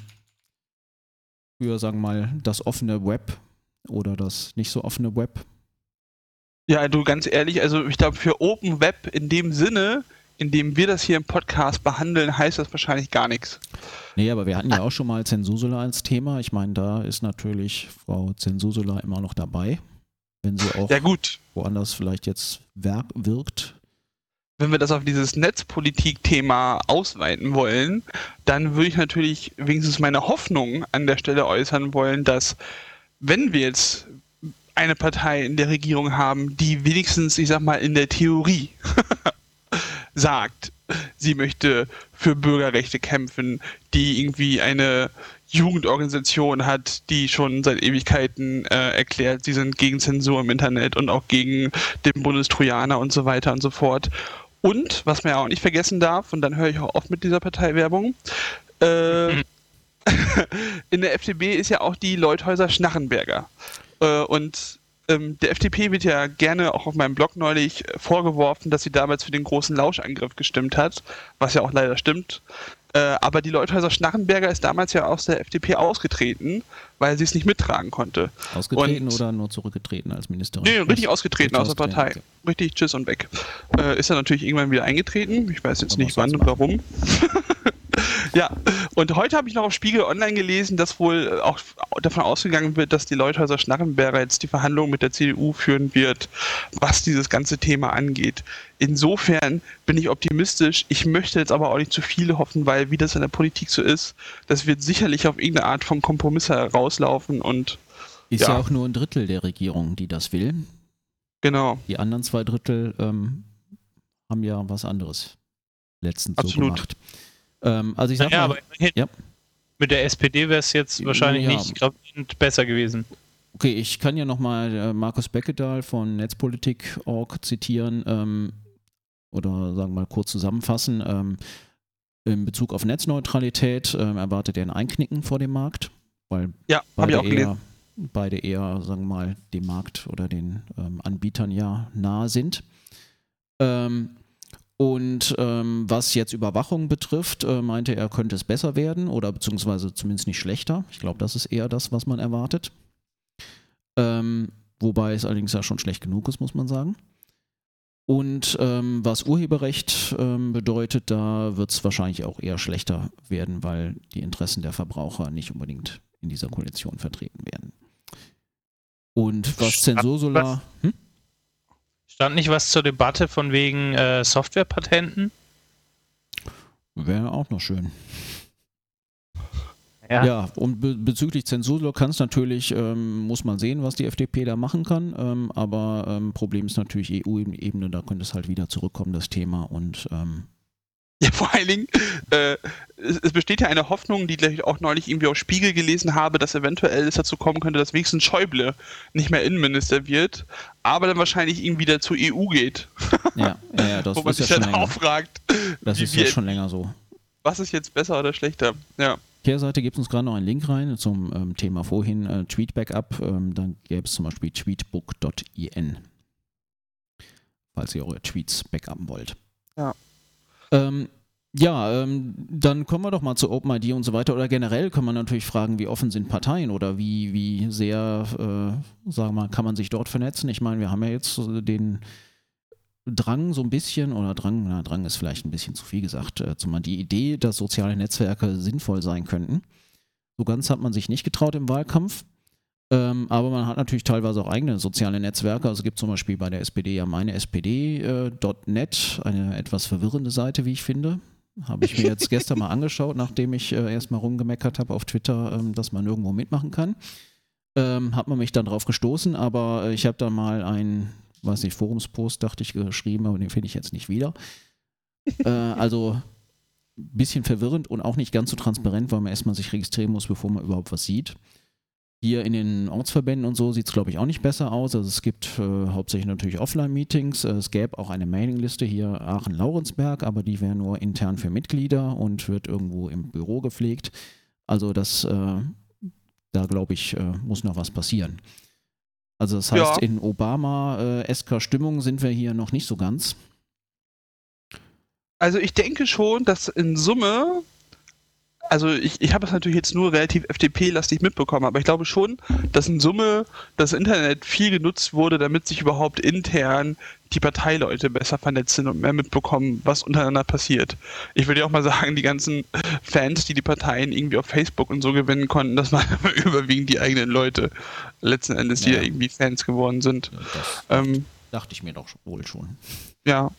für, sagen wir mal, das offene Web oder das nicht so offene Web. Ja, du, ganz ehrlich, also ich glaube, für Open Web in dem Sinne, in dem wir das hier im Podcast behandeln, heißt das wahrscheinlich gar nichts. Nee, aber wir hatten ja auch schon mal Zensursula als Thema. Ich meine, da ist natürlich Frau Zensursula immer noch dabei, wenn sie auch Ja gut, woanders vielleicht jetzt werk wirkt. wenn wir das auf dieses Netzpolitik-Thema ausweiten wollen, dann würde ich natürlich wenigstens meine Hoffnung an der Stelle äußern wollen, dass wenn wir jetzt eine Partei in der Regierung haben, die wenigstens, ich sag mal, in der Theorie sagt, sie möchte für Bürgerrechte kämpfen, die irgendwie eine Jugendorganisation hat, die schon seit Ewigkeiten äh, erklärt, sie sind gegen Zensur im Internet und auch gegen den Bundestrojaner und so weiter und so fort. Und, was man ja auch nicht vergessen darf, und dann höre ich auch oft mit dieser Parteiwerbung, äh, in der F D P ist ja auch die Leuthäuser-Schnarrenberger. Äh, und ähm, der F D P wird ja gerne auch auf meinem Blog neulich vorgeworfen, dass sie damals für den großen Lauschangriff gestimmt hat, was ja auch leider stimmt. Äh, aber die Leuthäuser-Schnarrenberger ist damals ja aus der F D P ausgetreten, weil sie es nicht mittragen konnte. Ausgetreten Und- oder nur zurückgetreten als Ministerin? Nee, richtig Was? ausgetreten aus der Ausgetreten, Partei. okay. Richtig, tschüss und weg. Äh, ist er natürlich irgendwann wieder eingetreten. Ich weiß jetzt Aber nicht was wann soll's und warum. Ja, und heute habe ich noch auf Spiegel Online gelesen, dass wohl auch davon ausgegangen wird, dass die Leuthäuser Schnarrenberger jetzt die Verhandlungen mit der C D U führen wird, was dieses ganze Thema angeht. Insofern bin ich optimistisch. Ich möchte jetzt aber auch nicht zu viel hoffen, weil wie das in der Politik so ist, das wird sicherlich auf irgendeine Art von Kompromiss herauslaufen und Ist ja. Ja. auch nur ein Drittel der Regierung, die das will. genau. Die anderen zwei Drittel ähm, haben ja was anderes letztens Absolut. so gemacht. Ähm, also ich sag Ja, mal, aber immerhin, ja. mit der S P D wäre es jetzt wahrscheinlich Ja. nicht gravierend besser gewesen. okay, ich kann ja nochmal äh, Markus Beckedahl von Netzpolitik Punkt org zitieren ähm, oder sagen wir mal kurz zusammenfassen. Ähm, in Bezug auf Netzneutralität ähm, erwartet er ein Einknicken vor dem Markt, weil Ja, habe ich beide auch gelesen. eher, beide eher, sagen wir mal, dem Markt oder den ähm, Anbietern ja nahe sind. Ähm, und ähm, was jetzt Überwachung betrifft, äh, meinte er, könnte es besser werden oder beziehungsweise zumindest nicht schlechter. Ich glaube, das ist eher das, was man erwartet. Ähm, wobei es allerdings ja schon schlecht genug ist, muss man sagen. Und ähm, was Urheberrecht ähm, bedeutet, da wird es wahrscheinlich auch eher schlechter werden, weil die Interessen der Verbraucher nicht unbedingt in dieser Koalition vertreten werden. Und was Zensursolar... Hm? Stand nicht was zur Debatte von wegen äh, Softwarepatenten? Wäre auch noch schön. Ja, ja und be- bezüglich Zensursolar kann es natürlich, ähm, muss man sehen, was die F D P da machen kann, ähm, aber ähm, Problem ist natürlich E U-Ebene, da könnte es halt wieder zurückkommen, das Thema, und ähm, ja, vor allen Dingen, äh, es, es besteht ja eine Hoffnung, die ich auch neulich irgendwie auf Spiegel gelesen habe, dass eventuell es dazu kommen könnte, dass wenigstens Schäuble nicht mehr Innenminister wird, aber dann wahrscheinlich irgendwie wieder zur E U geht. ja, ja, ja, das Wo man ist ja sich schon dann länger. auch fragt, Das wie ist ja wir- schon länger so. was ist jetzt besser oder schlechter? Ja. Kehrseite gibt es uns gerade noch einen Link rein zum ähm, Thema vorhin, äh, Tweet-Backup. Ähm, dann gäbe es zum Beispiel tweetbook Punkt in, falls ihr eure Tweets backuppen wollt. Ja. Ähm, ja, ähm, dann kommen wir doch mal zu OpenID und so weiter. Oder generell kann man natürlich fragen, wie offen sind Parteien oder wie, wie sehr, äh, sagen wir mal, kann man sich dort vernetzen? Ich meine, wir haben ja jetzt so den Drang so ein bisschen, oder Drang, na, Drang ist vielleicht ein bisschen zu viel gesagt, äh, zumal die Idee, dass soziale Netzwerke sinnvoll sein könnten. So ganz hat man sich nicht getraut im Wahlkampf, ähm, aber man hat natürlich teilweise auch eigene soziale Netzwerke. Also es gibt zum Beispiel bei der S P D ja meine S P D Punkt net, eine etwas verwirrende Seite, wie ich finde. Habe ich mir jetzt gestern mal angeschaut, nachdem ich äh, erstmal rumgemeckert habe auf Twitter, ähm, dass man nirgendwo mitmachen kann. Ähm, hat man mich dann drauf gestoßen, aber äh, ich habe da mal ein, weiß nicht, Forumspost, dachte ich, geschrieben, aber den finde ich jetzt nicht wieder. äh, also ein bisschen verwirrend und auch nicht ganz so transparent, weil man erstmal sich registrieren muss, bevor man überhaupt was sieht. Hier in den Ortsverbänden und so sieht es, glaube ich, auch nicht besser aus. Also es gibt äh, hauptsächlich natürlich Offline-Meetings. Äh, es gäbe auch eine Mailingliste hier Aachen-Laurensberg, aber die wäre nur intern für Mitglieder und wird irgendwo im Büro gepflegt. Also das, äh, da glaube ich, äh, muss noch was passieren. Also das heißt, Ja. in Obama-esker Stimmung sind wir hier noch nicht so ganz. Also ich denke schon, dass in Summe, also ich, ich habe es natürlich jetzt nur relativ F D P-lastig mitbekommen, aber ich glaube schon, dass in Summe das Internet viel genutzt wurde, damit sich überhaupt intern die Parteileute besser vernetzen und mehr mitbekommen, was untereinander passiert. Ich würde ja auch mal sagen, die ganzen Fans, die die Parteien irgendwie auf Facebook und so gewinnen konnten, das waren überwiegend die eigenen Leute letzten Endes, die Ja. ja irgendwie Fans geworden sind. Das Ähm, dachte ich mir doch wohl schon. ja.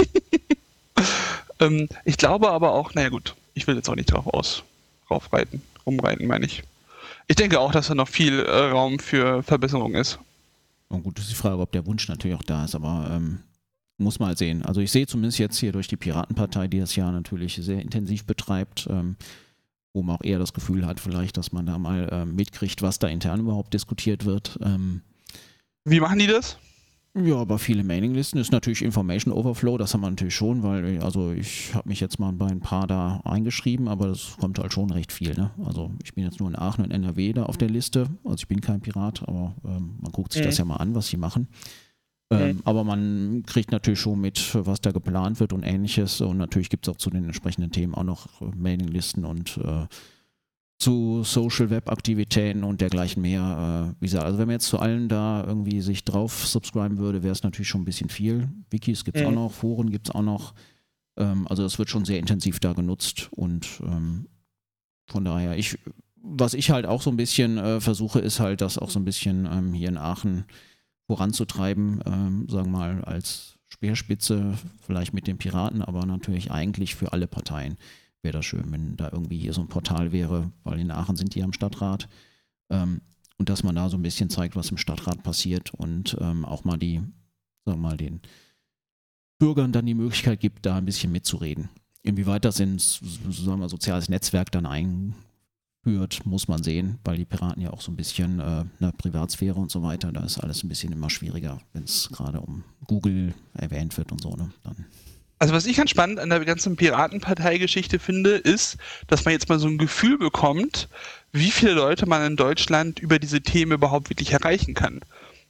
ähm, ich glaube aber auch, naja gut, ich will jetzt auch nicht drauf aus, raufreiten, rumreiten, meine ich. Ich denke auch, dass da noch viel äh, Raum für Verbesserung ist. Und gut, ist die Frage, ob der Wunsch natürlich auch da ist, aber ähm, muss mal sehen. Also ich sehe zumindest jetzt hier durch die Piratenpartei, die das ja natürlich sehr intensiv betreibt, ähm, wo man auch eher das Gefühl hat vielleicht, dass man da mal ähm, mitkriegt, was da intern überhaupt diskutiert wird. Ähm, Wie machen die das? Ja, aber viele Mailinglisten ist natürlich Information Overflow, das haben wir natürlich schon, weil also ich habe mich jetzt mal bei ein paar da eingeschrieben, aber das kommt halt schon recht viel. Ne? Also ich bin jetzt nur in Aachen und N R W da auf der Liste, also ich bin kein Pirat, aber ähm, man guckt sich Mhm. das ja mal an, was sie machen. Ähm, Mhm. aber man kriegt natürlich schon mit, was da geplant wird und ähnliches, und natürlich gibt es auch zu den entsprechenden Themen auch noch äh, Mailinglisten und äh, zu Social-Web-Aktivitäten und dergleichen mehr. Äh, wie gesagt, also wenn man jetzt zu allen da irgendwie sich drauf subscriben würde, wäre es natürlich schon ein bisschen viel. Wikis gibt es Mhm. auch noch, Foren gibt es auch noch. Ähm, also das wird schon sehr intensiv da genutzt, und ähm, von daher, ich, was ich halt auch so ein bisschen äh, versuche, ist halt, das auch so ein bisschen ähm, hier in Aachen voranzutreiben, ähm, sagen wir mal als Speerspitze, vielleicht mit den Piraten, aber natürlich eigentlich für alle Parteien. Wäre das schön, wenn da irgendwie hier so ein Portal wäre, weil in Aachen sind die am Stadtrat, ähm, und dass man da so ein bisschen zeigt, was im Stadtrat passiert, und ähm, auch mal die, sagen wir mal, den Bürgern dann die Möglichkeit gibt, da ein bisschen mitzureden. Inwieweit das in, sagen wir, soziales Netzwerk dann einführt, muss man sehen, weil die Piraten ja auch so ein bisschen äh, eine Privatsphäre und so weiter, da ist alles ein bisschen immer schwieriger, wenn es gerade um Google erwähnt wird und so, ne? Dann Also was ich ganz spannend an der ganzen Piratenpartei-Geschichte finde, ist, dass man jetzt mal so ein Gefühl bekommt, wie viele Leute man in Deutschland über diese Themen überhaupt wirklich erreichen kann.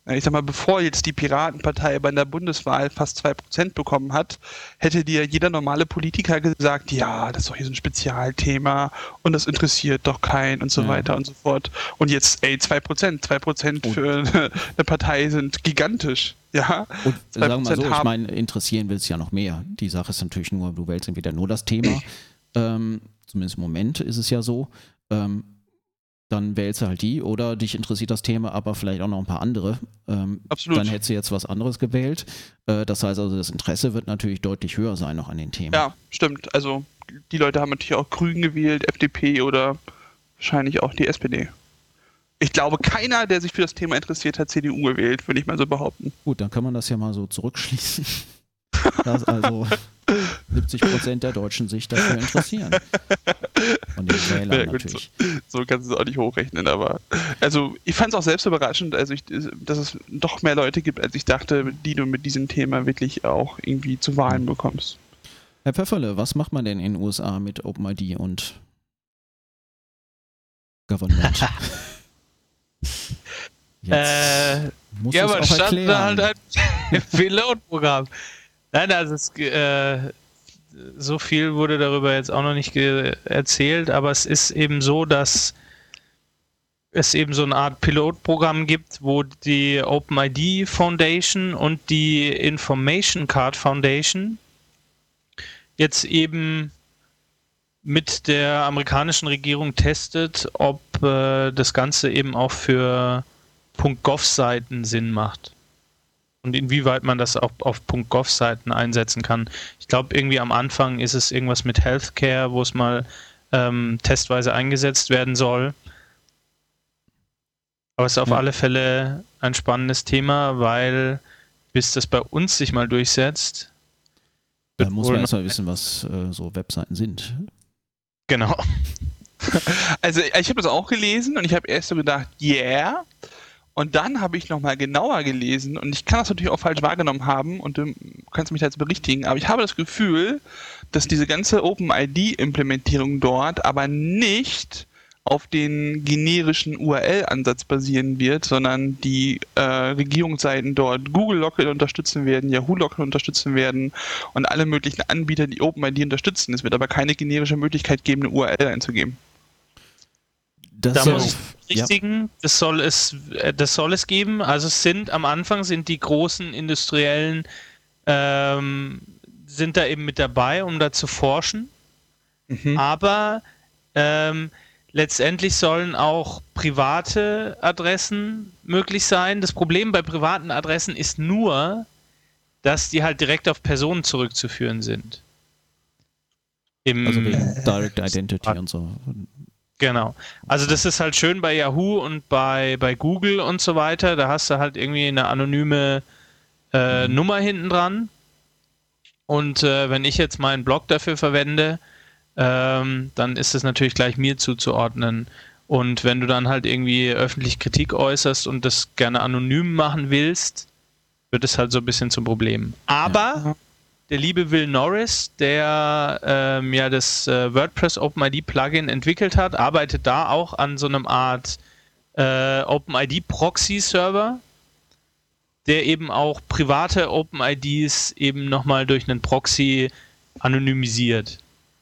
ich sag mal, bevor jetzt die Piratenpartei bei der Bundeswahl fast zwei Prozent bekommen hat, hätte dir jeder normale Politiker gesagt, ja, das ist doch hier so ein Spezialthema und das interessiert doch keinen und so ja. weiter und so fort. Und jetzt, ey, zwei Prozent, zwei Prozent für eine Partei sind gigantisch. Ja, und sagen wir mal so, ich meine, interessieren will es ja noch mehr. Die Sache ist natürlich nur, du wählst entweder nur das Thema, ähm, zumindest im Moment ist es ja so, ähm, dann wählst du halt die oder dich interessiert das Thema, aber vielleicht auch noch ein paar andere. Ähm, Absolut. Dann hättest du jetzt was anderes gewählt. Äh, das heißt also, das Interesse wird natürlich deutlich höher sein noch an den Themen. Ja, stimmt. Also die Leute haben natürlich auch Grün gewählt, F D P oder wahrscheinlich auch die S P D. Ich glaube, keiner, der sich für das Thema interessiert, hat C D U gewählt, würde ich mal so behaupten. Gut, dann kann man das ja mal so zurückschließen. Dass also siebzig Prozent der Deutschen sich dafür interessieren. Von den Wählern ja, gut, natürlich. So, so kannst du es auch nicht hochrechnen, aber also ich fand es auch selbst überraschend, also ich, dass es doch mehr Leute gibt, als ich dachte, die du mit diesem Thema wirklich auch irgendwie zu Wahlen bekommst. Herr Pfefferle, was macht man denn in den U S A mit OpenID und Government? Jetzt äh, ja, man stand da halt ein Pilotprogramm. Nein, also es, äh, so viel wurde darüber jetzt auch noch nicht erzählt, aber es ist eben so, dass es eben so eine Art Pilotprogramm gibt, wo die OpenID Foundation und die Information Card Foundation jetzt eben mit der amerikanischen Regierung testet, ob äh, das Ganze eben auch für .gov-Seiten Sinn macht. Und inwieweit man das auch auf .gov-Seiten einsetzen kann. Ich glaube, irgendwie am Anfang ist es irgendwas mit Healthcare, wo es mal ähm, testweise eingesetzt werden soll. Aber es ist auf ja. alle Fälle ein spannendes Thema, weil bis das bei uns sich mal durchsetzt, da muss man erstmal wissen, was äh, so Webseiten sind. Genau. Also ich habe das auch gelesen und ich habe erst so gedacht, yeah. Und dann habe ich nochmal genauer gelesen und ich kann das natürlich auch falsch wahrgenommen haben und du kannst mich da jetzt berichtigen, aber ich habe das Gefühl, dass diese ganze OpenID-Implementierung dort aber nicht auf den generischen U R L-Ansatz basieren wird, sondern die äh, Regierungsseiten dort Google Login unterstützen werden, Yahoo Login unterstützen werden und alle möglichen Anbieter, die OpenID unterstützen. Es wird aber keine generische Möglichkeit geben, eine U R L einzugeben. Das da muss ich berichtigen, ja. das soll es, das soll es geben. Also es sind am Anfang sind die großen Industriellen ähm, sind da eben mit dabei, um da zu forschen. Mhm. Aber ähm, letztendlich sollen auch private Adressen möglich sein. Das Problem bei privaten Adressen ist nur, dass die halt direkt auf Personen zurückzuführen sind. Im also wegen Direct Identity und so. Genau. Also das ist halt schön bei Yahoo und bei, bei Google und so weiter. Da hast du halt irgendwie eine anonyme äh, mhm. Nummer hinten dran. Und äh, wenn ich jetzt meinen Blog dafür verwende, ähm, dann ist es natürlich gleich mir zuzuordnen. Und wenn du dann halt irgendwie öffentlich Kritik äußerst und das gerne anonym machen willst, wird es halt so ein bisschen zum Problem. Aber ja. der liebe Will Norris, der ähm, ja das äh, WordPress OpenID Plugin entwickelt hat, arbeitet da auch an so einem Art äh, OpenID Proxy Server, der eben auch private OpenIDs eben nochmal durch einen Proxy anonymisiert.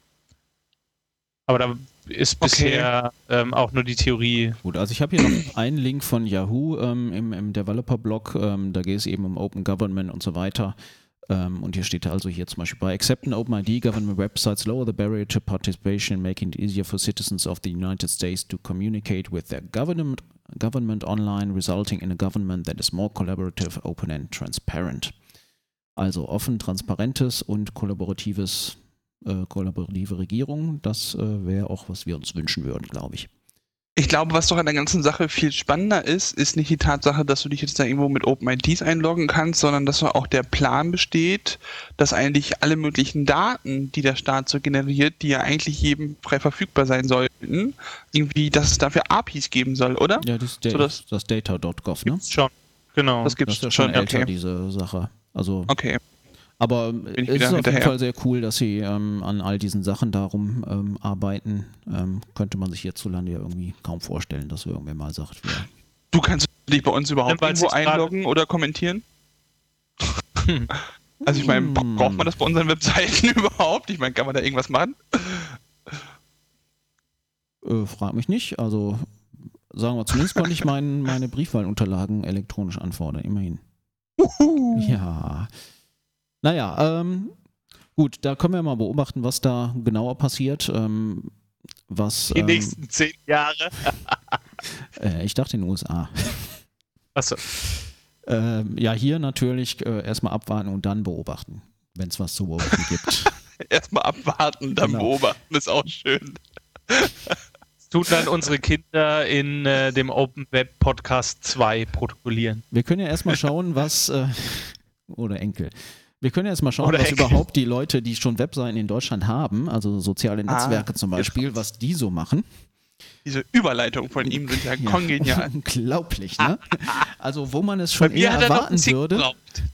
Aber da ist bisher okay. ähm, auch nur die Theorie. Gut, also ich habe hier noch einen Link von Yahoo ähm, im, im Developer-Blog, ähm, da geht es eben um Open Government und so weiter. Um, und hier steht also hier zum Beispiel bei Accepting OpenID, government websites lower the barrier to participation, making it easier for citizens of the United States to communicate with their government, government online, resulting in a government that is more collaborative, open and transparent. Also offen, transparentes und kollaboratives, äh, kollaborative Regierung, das äh, wäre auch, was wir uns wünschen würden, glaube ich. Ich glaube, was doch an der ganzen Sache viel spannender ist, ist nicht die Tatsache, dass du dich jetzt da irgendwo mit OpenIDs einloggen kannst, sondern dass auch der Plan besteht, dass eigentlich alle möglichen Daten, die der Staat so generiert, die ja eigentlich jedem frei verfügbar sein sollten, irgendwie, dass es dafür A P Is geben soll, oder? Ja, das, da- so, das, das data Punkt gov, ne? Gibt's schon, genau. Das gibt es schon, schon älter, okay. diese Sache. Also, okay. Aber es ist auf jeden Fall sehr cool, dass sie ähm, an all diesen Sachen darum ähm, arbeiten. Ähm, könnte man sich hierzulande ja irgendwie kaum vorstellen, dass irgendwer mal sagt, wir Du kannst dich bei uns überhaupt Ja, irgendwo einloggen oder kommentieren? Hm. Also ich meine, braucht man das bei unseren Webseiten überhaupt? Ich meine, kann man da irgendwas machen? Äh, frag mich nicht. Also sagen wir, zumindest konnte ich mein, meine Briefwahlunterlagen elektronisch anfordern, immerhin. Uhu. Ja. Naja, ähm, gut, da können wir mal beobachten, was da genauer passiert. Ähm, was, Die ähm, nächsten zehn Jahre. äh, ich dachte in den U S A. Achso. Ähm, ja, hier natürlich äh, erstmal abwarten und dann beobachten, wenn es was zu beobachten gibt. Erstmal abwarten, dann genau. Beobachten, ist auch schön. Das tun dann unsere Kinder in äh, dem Open Web Podcast zwei protokollieren. Wir können ja erstmal schauen, was, äh, oder Enkel, wir können ja erstmal schauen, oder was Enkel. überhaupt die Leute, die schon Webseiten in Deutschland haben, also soziale Netzwerke ah, zum Beispiel, was die so machen. Diese Überleitungen von ihm sind ja, ja kongenial. Unglaublich, ne? Also wo man es schon eher erwarten würde.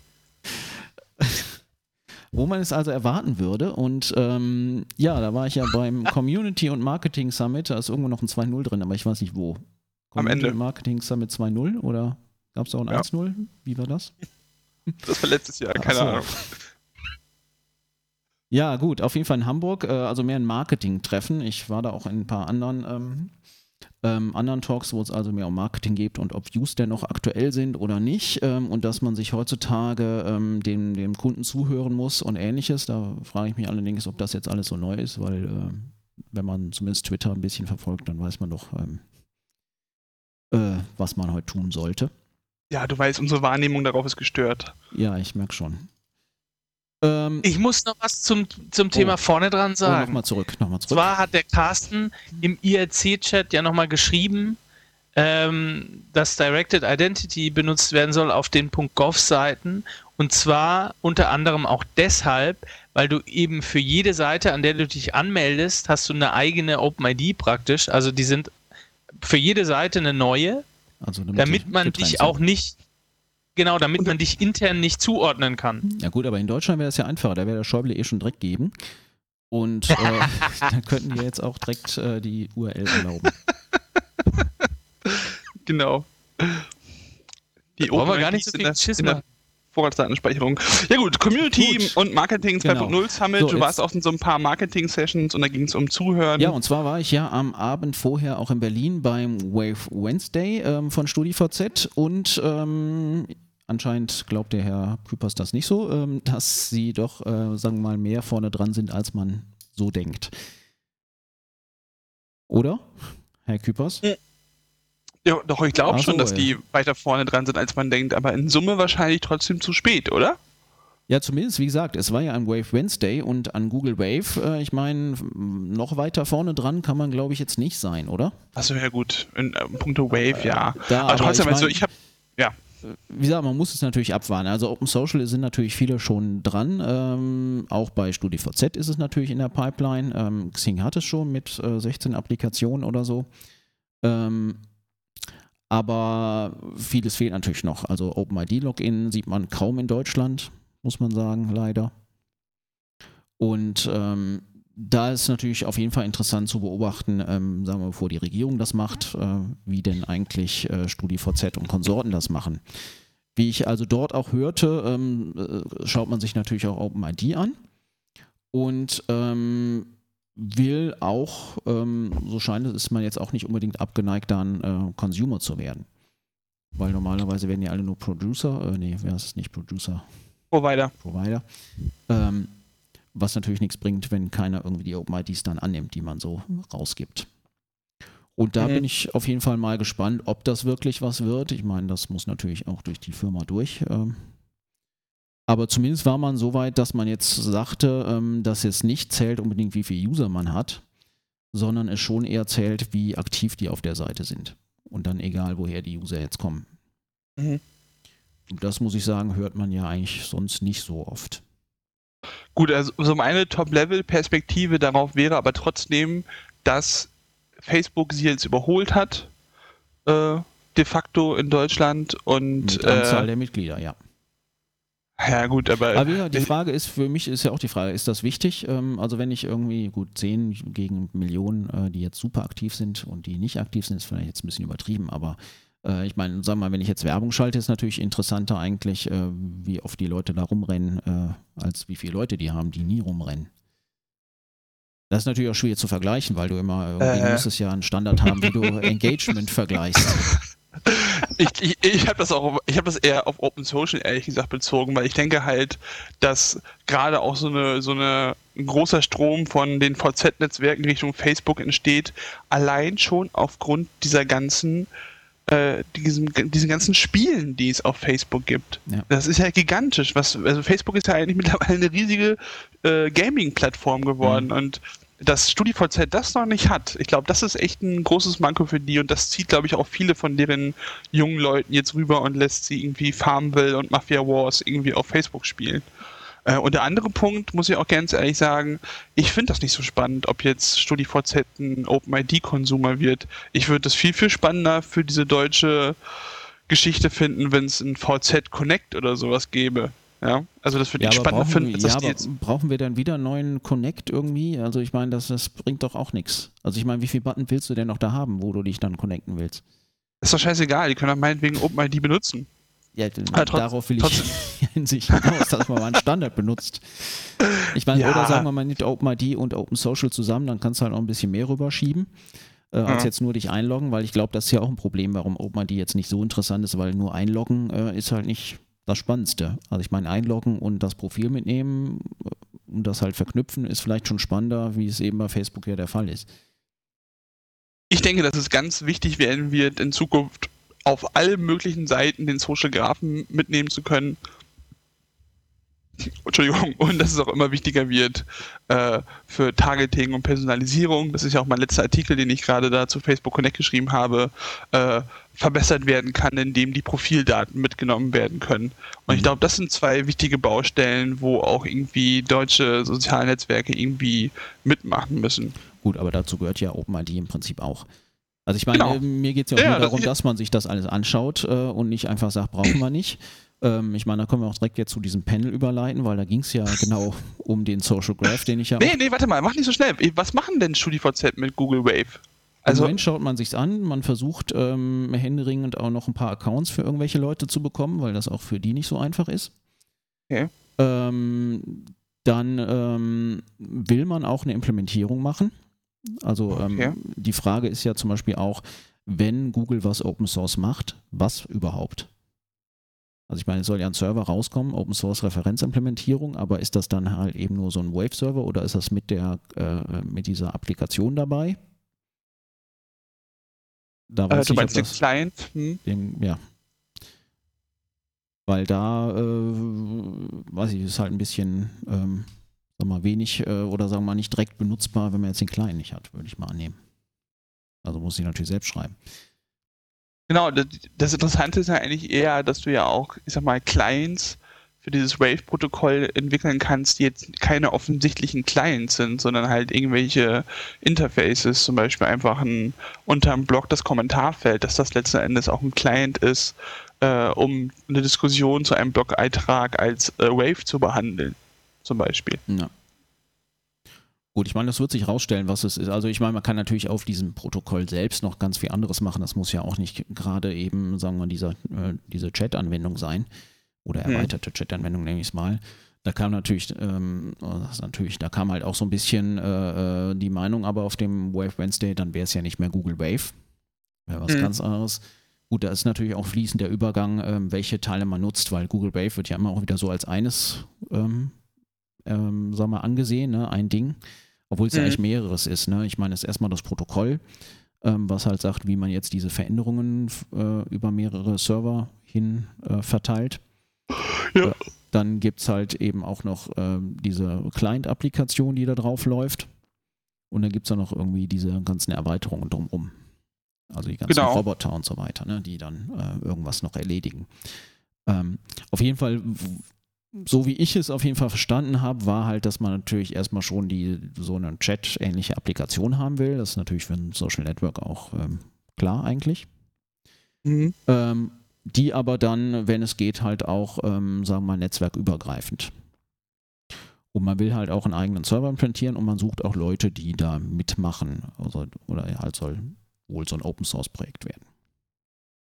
Wo man es also erwarten würde. Und ähm, ja, da war ich ja beim Community und Marketing Summit. Da ist irgendwo noch ein zwei null drin, aber ich weiß nicht wo. Am Community Ende. Marketing Summit zwei null oder gab es auch ein ja. eins null? Wie war das? Das war letztes Jahr, keine so. Ahnung. Ja, gut, auf jeden Fall in Hamburg, äh, also mehr ein Marketing-Treffen. Ich war da auch in ein paar anderen, ähm, ähm, anderen Talks, wo es also mehr um Marketing geht und ob Views denn noch aktuell sind oder nicht ähm, und dass man sich heutzutage ähm, dem, dem Kunden zuhören muss und ähnliches. Da frage ich mich allerdings, ob das jetzt alles so neu ist, weil äh, wenn man zumindest Twitter ein bisschen verfolgt, dann weiß man doch, ähm, äh, was man heute tun sollte. Ja, du weißt, unsere Wahrnehmung darauf ist gestört. Ja, ich merke schon. Ich muss noch was zum, zum Thema oh. vorne dran sagen. Oh, nochmal zurück, nochmal zurück. Zwar hat der Carsten im I R C-Chat ja nochmal geschrieben, ähm, dass Directed Identity benutzt werden soll auf den .gov-Seiten und zwar unter anderem auch deshalb, weil du eben für jede Seite, an der du dich anmeldest, hast du eine eigene OpenID praktisch, also die sind für jede Seite eine neue, also damit, damit man dich auch nicht Genau, damit man dich intern nicht zuordnen kann. Ja gut, aber in Deutschland wäre das ja einfacher. Da wäre der Schäuble eh schon direkt geben. Und äh, dann könnten wir jetzt auch direkt äh, die U R L erlauben. Genau. Die Wollen wir gar nicht so viel Schiss machen. Vorratsdatenspeicherung. Ja gut, Community gut. Und Marketing zwei Punkt null genau. Summit. So, du warst auch in so ein paar Marketing-Sessions und da ging es um Zuhören. Ja, und zwar war ich ja am Abend vorher auch in Berlin beim Wave Wednesday ähm, von StudiVZ und ähm, anscheinend glaubt der Herr Küpers das nicht so, ähm, dass sie doch, äh, sagen wir mal, mehr vorne dran sind, als man so denkt. Oder, Herr Küpers? Ja. Ja, doch, ich glaube schon, so, dass ja. die weiter vorne dran sind, als man denkt, aber in Summe wahrscheinlich trotzdem zu spät, oder? Ja, zumindest, wie gesagt, es war ja ein Wave Wednesday und an Google Wave, äh, ich meine, noch weiter vorne dran kann man, glaube ich, jetzt nicht sein, oder? Achso, ja gut, in äh, puncto Wave, ja. Da, aber trotzdem, ich mein, also ich habe, ja. Wie gesagt, man muss es natürlich abwarten. Also Open Social sind natürlich viele schon dran. Ähm, auch bei StudiVZ ist es natürlich in der Pipeline. Ähm, Xing hat es schon mit äh, sechzehn Applikationen oder so. Ähm, Aber vieles fehlt natürlich noch. Also OpenID-Login sieht man kaum in Deutschland, muss man sagen, leider. Und ähm, da ist natürlich auf jeden Fall interessant zu beobachten, ähm, sagen wir, bevor die Regierung das macht, äh, wie denn eigentlich äh, StudiVZ und Konsorten das machen. Wie ich also dort auch hörte, ähm, äh, schaut man sich natürlich auch OpenID an und ähm, will auch, ähm, so scheint es, ist man jetzt auch nicht unbedingt abgeneigt, dann äh, Consumer zu werden. Weil normalerweise werden ja alle nur Producer, äh, nee, wer ist es nicht, Producer? Provider. Provider. Ähm, was natürlich nichts bringt, wenn keiner irgendwie die OpenIDs dann annimmt, die man so rausgibt. Und da mhm. bin ich auf jeden Fall mal gespannt, ob das wirklich was wird. Ich meine, das muss natürlich auch durch die Firma durch. Ähm, Aber zumindest war man so weit, dass man jetzt sagte, ähm, dass es nicht zählt unbedingt, wie viele User man hat, sondern es schon eher zählt, wie aktiv die auf der Seite sind. Und dann egal, woher die User jetzt kommen. Mhm. Und das, muss ich sagen, hört man ja eigentlich sonst nicht so oft. Gut, also so meine Top-Level-Perspektive darauf wäre aber trotzdem, dass Facebook sie jetzt überholt hat, äh, de facto in Deutschland. Und mit Anzahl äh, der Mitglieder, ja. Ja gut, aber... Aber ja, die Frage ist, für mich ist ja auch die Frage, ist das wichtig? Ähm, also wenn ich irgendwie, gut, zehn gegen Millionen, äh, die jetzt super aktiv sind und die nicht aktiv sind, ist vielleicht jetzt ein bisschen übertrieben, aber Äh, ich meine, sag mal, wenn ich jetzt Werbung schalte, ist natürlich interessanter eigentlich, äh, wie oft die Leute da rumrennen, äh, als wie viele Leute die haben, die nie rumrennen. Das ist natürlich auch schwierig zu vergleichen, weil du immer irgendwie äh. musstest ja einen Standard haben, wie du Engagement vergleichst. Ich, ich, ich habe das auch, ich habe das eher auf Open Social ehrlich gesagt bezogen, weil ich denke halt, dass gerade auch so eine so eine ein großer Strom von den V Z-Netzwerken Richtung Facebook entsteht, allein schon aufgrund dieser ganzen äh, diesen, diesen ganzen Spielen, die es auf Facebook gibt. Ja. Das ist ja gigantisch. Was, also Facebook ist ja eigentlich mittlerweile eine riesige äh, Gaming-Plattform geworden mhm. und dass StudiVZ das noch nicht hat, ich glaube, das ist echt ein großes Manko für die und das zieht, glaube ich, auch viele von deren jungen Leuten jetzt rüber und lässt sie irgendwie Farmville und Mafia Wars irgendwie auf Facebook spielen. Äh, und der andere Punkt, muss ich auch ganz ehrlich sagen, ich finde das nicht so spannend, ob jetzt StudiVZ ein OpenID-Konsumer wird. Ich würde das viel, viel spannender für diese deutsche Geschichte finden, wenn es ein V Z Connect oder sowas gäbe. Ja, also das würde ja, ich spannender finden. Ja, aber brauchen wir dann wieder einen neuen Connect irgendwie? Also ich meine, das, das bringt doch auch nichts. Also ich meine, wie viele Button willst du denn noch da haben, wo du dich dann connecten willst? Ist doch scheißegal, die können doch meinetwegen OpenID benutzen. Ja, aber trotz, darauf will ich in sich hinaus, dass man mal einen Standard benutzt. Ich meine, ja. Oder sagen wir mal nicht OpenID und Open Social zusammen, dann kannst du halt auch ein bisschen mehr rüberschieben, äh, ja. als jetzt nur dich einloggen, weil ich glaube, das ist ja auch ein Problem, warum OpenID jetzt nicht so interessant ist, weil nur einloggen äh, ist halt nicht das Spannendste. Also ich meine, einloggen und das Profil mitnehmen und das halt verknüpfen ist vielleicht schon spannender, wie es eben bei Facebook ja der Fall ist. Ich denke, dass es ganz wichtig werden wird, in Zukunft auf allen möglichen Seiten den Social Graphen mitnehmen zu können. Entschuldigung, und dass es auch immer wichtiger wird äh, für Targeting und Personalisierung. Das ist ja auch mein letzter Artikel, den ich gerade da zu Facebook Connect geschrieben habe, äh, verbessert werden kann, indem die Profildaten mitgenommen werden können. Und ich glaube, das sind zwei wichtige Baustellen, wo auch irgendwie deutsche soziale Netzwerke irgendwie mitmachen müssen. Gut, aber dazu gehört ja OpenID im Prinzip auch. Also ich meine, genau. Mir geht es ja auch ja, nur darum, das dass man sich das alles anschaut äh, und nicht einfach sagt, brauchen wir nicht. Ähm, ich meine, da können wir auch direkt jetzt zu diesem Panel überleiten, weil da ging es ja genau um den Social Graph, den ich ja... Nee, nee, warte mal, mach nicht so schnell. Was machen denn StudiVZ mit Google Wave? Also, Im Moment schaut man sich's an, man versucht ähm, händeringend auch noch ein paar Accounts für irgendwelche Leute zu bekommen, weil das auch für die nicht so einfach ist. Okay. Ähm, dann ähm, will man auch eine Implementierung machen. Also ähm, okay. Die Frage ist ja zum Beispiel auch, wenn Google was Open Source macht, was überhaupt? Also ich meine, es soll ja ein Server rauskommen, Open Source Referenzimplementierung, aber ist das dann halt eben nur so ein Wave-Server oder ist das mit der äh, mit dieser Applikation dabei? Da weiß äh, du ich, meinst den das, Client? Hm? Den, ja. Weil da, äh, weiß ich, ist halt ein bisschen, ähm, sag mal, wenig äh, oder sagen wir mal nicht direkt benutzbar, wenn man jetzt den Client nicht hat, würde ich mal annehmen. Also muss ich natürlich selbst schreiben. Genau, das, das Interessante ist ja eigentlich eher, dass du ja auch, ich sag mal, Clients für dieses Wave-Protokoll entwickeln kannst, die jetzt keine offensichtlichen Clients sind, sondern halt irgendwelche Interfaces, zum Beispiel einfach ein, unter einem Blog das Kommentarfeld, dass das letzten Endes auch ein Client ist, äh, um eine Diskussion zu einem Blog-Eintrag als äh, Wave zu behandeln, zum Beispiel. Ja. Gut, ich meine, das wird sich rausstellen, was es ist. Also ich meine, man kann natürlich auf diesem Protokoll selbst noch ganz viel anderes machen. Das muss ja auch nicht gerade eben, sagen wir mal, dieser, äh, diese Chat-Anwendung sein oder erweiterte hm. Chat-Anwendung, nenne ich es mal. Da kam natürlich, ähm, das ist natürlich, da kam halt auch so ein bisschen äh, die Meinung, aber auf dem Wave Wednesday, dann wäre es ja nicht mehr Google Wave. Wäre was hm. ganz anderes. Gut, da ist natürlich auch fließend der Übergang, ähm, welche Teile man nutzt, weil Google Wave wird ja immer auch wieder so als eines ähm, Ähm, sagen wir, angesehen, ne? Ein Ding, obwohl es mhm. ja eigentlich mehreres ist. Ne? Ich meine, es ist erstmal das Protokoll, ähm, was halt sagt, wie man jetzt diese Veränderungen äh, über mehrere Server hin äh, verteilt. Ja. Äh, dann gibt es halt eben auch noch äh, diese Client-Applikation, die da drauf läuft. Und dann gibt es dann noch irgendwie diese ganzen Erweiterungen drumherum. Also die ganzen genau. Roboter und so weiter, ne? Die dann äh, irgendwas noch erledigen. Ähm, auf jeden Fall so wie ich es auf jeden Fall verstanden habe, war halt, dass man natürlich erstmal schon die so eine Chat-ähnliche Applikation haben will. Das ist natürlich für ein Social Network auch ähm, klar eigentlich. Mhm. Ähm, die aber dann, wenn es geht, halt auch, ähm, sagen wir mal, netzwerkübergreifend. Und man will halt auch einen eigenen Server implementieren und man sucht auch Leute, die da mitmachen. Also, oder halt soll wohl so ein Open-Source-Projekt werden.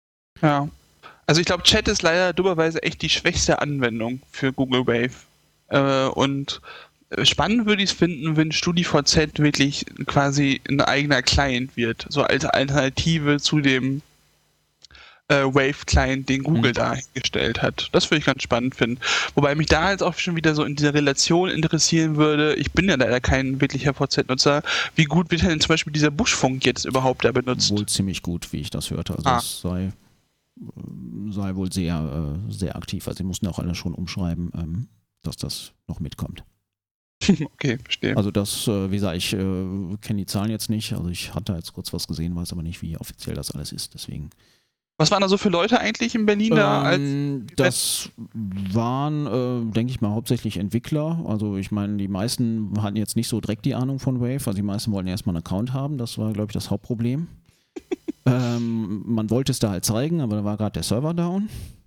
Ja. Also ich glaube, Chat ist leider dummerweise echt die schwächste Anwendung für Google Wave. Äh, und spannend würde ich es finden, wenn StudiVZ wirklich quasi ein eigener Client wird, so als Alternative zu dem äh, Wave-Client, den Google mhm. da hingestellt hat. Das würde ich ganz spannend finden. Wobei mich da jetzt auch schon wieder so in dieser Relation interessieren würde, ich bin ja leider kein wirklicher V Z-Nutzer, wie gut wird denn zum Beispiel dieser Buschfunk jetzt überhaupt da benutzt? Wohl ziemlich gut, wie ich das hörte. Also ah. es sei, sei wohl sehr, äh, sehr aktiv. Also sie mussten auch alle schon umschreiben, ähm, dass das noch mitkommt. Okay, verstehe. Also das, äh, wie gesagt, ich äh, kenne die Zahlen jetzt nicht. Also ich hatte jetzt kurz was gesehen, weiß aber nicht, wie offiziell das alles ist. Deswegen. Was waren da so für Leute eigentlich in Berlin da? Ähm, als das waren, äh, denke ich mal, hauptsächlich Entwickler. Also ich meine, die meisten hatten jetzt nicht so direkt die Ahnung von Wave. Also die meisten wollten erstmal einen Account haben. Das war, glaube ich, das Hauptproblem. ähm, man wollte es da halt zeigen, aber da war gerade der Server down.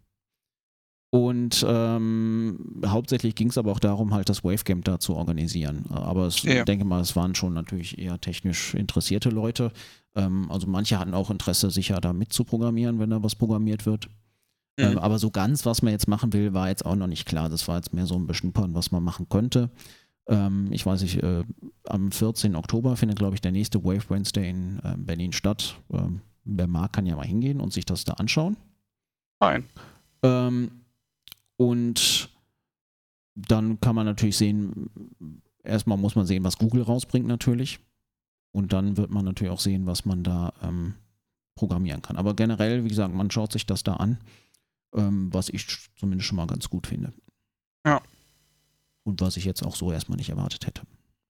Und ähm, hauptsächlich ging es aber auch darum, halt das Wavecamp da zu organisieren. Aber ich ja. denke mal, es waren schon natürlich eher technisch interessierte Leute. Ähm, also manche hatten auch Interesse, sicher da mitzuprogrammieren, wenn da was programmiert wird. Mhm. Ähm, aber so ganz, was man jetzt machen will, war jetzt auch noch nicht klar. Das war jetzt mehr so ein Beschnuppern, was man machen könnte. Ähm, ich weiß nicht, äh, am vierzehnten Oktober findet, glaube ich, der nächste Wave Wednesday in äh, Berlin statt. Ähm, wer mag, kann ja mal hingehen und sich das da anschauen. Nein. Ähm, Und dann kann man natürlich sehen, erstmal muss man sehen, was Google rausbringt natürlich. Und dann wird man natürlich auch sehen, was man da ähm, programmieren kann. Aber generell, wie gesagt, man schaut sich das da an, ähm, was ich zumindest schon mal ganz gut finde. Ja. Und was ich jetzt auch so erstmal nicht erwartet hätte.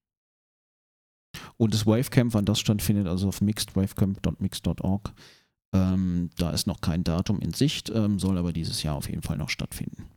Und das Wavecamp, wann das stattfindet, also auf mixed wavecamp punkt mix punkt org, ähm, da ist noch kein Datum in Sicht, ähm, soll aber dieses Jahr auf jeden Fall noch stattfinden.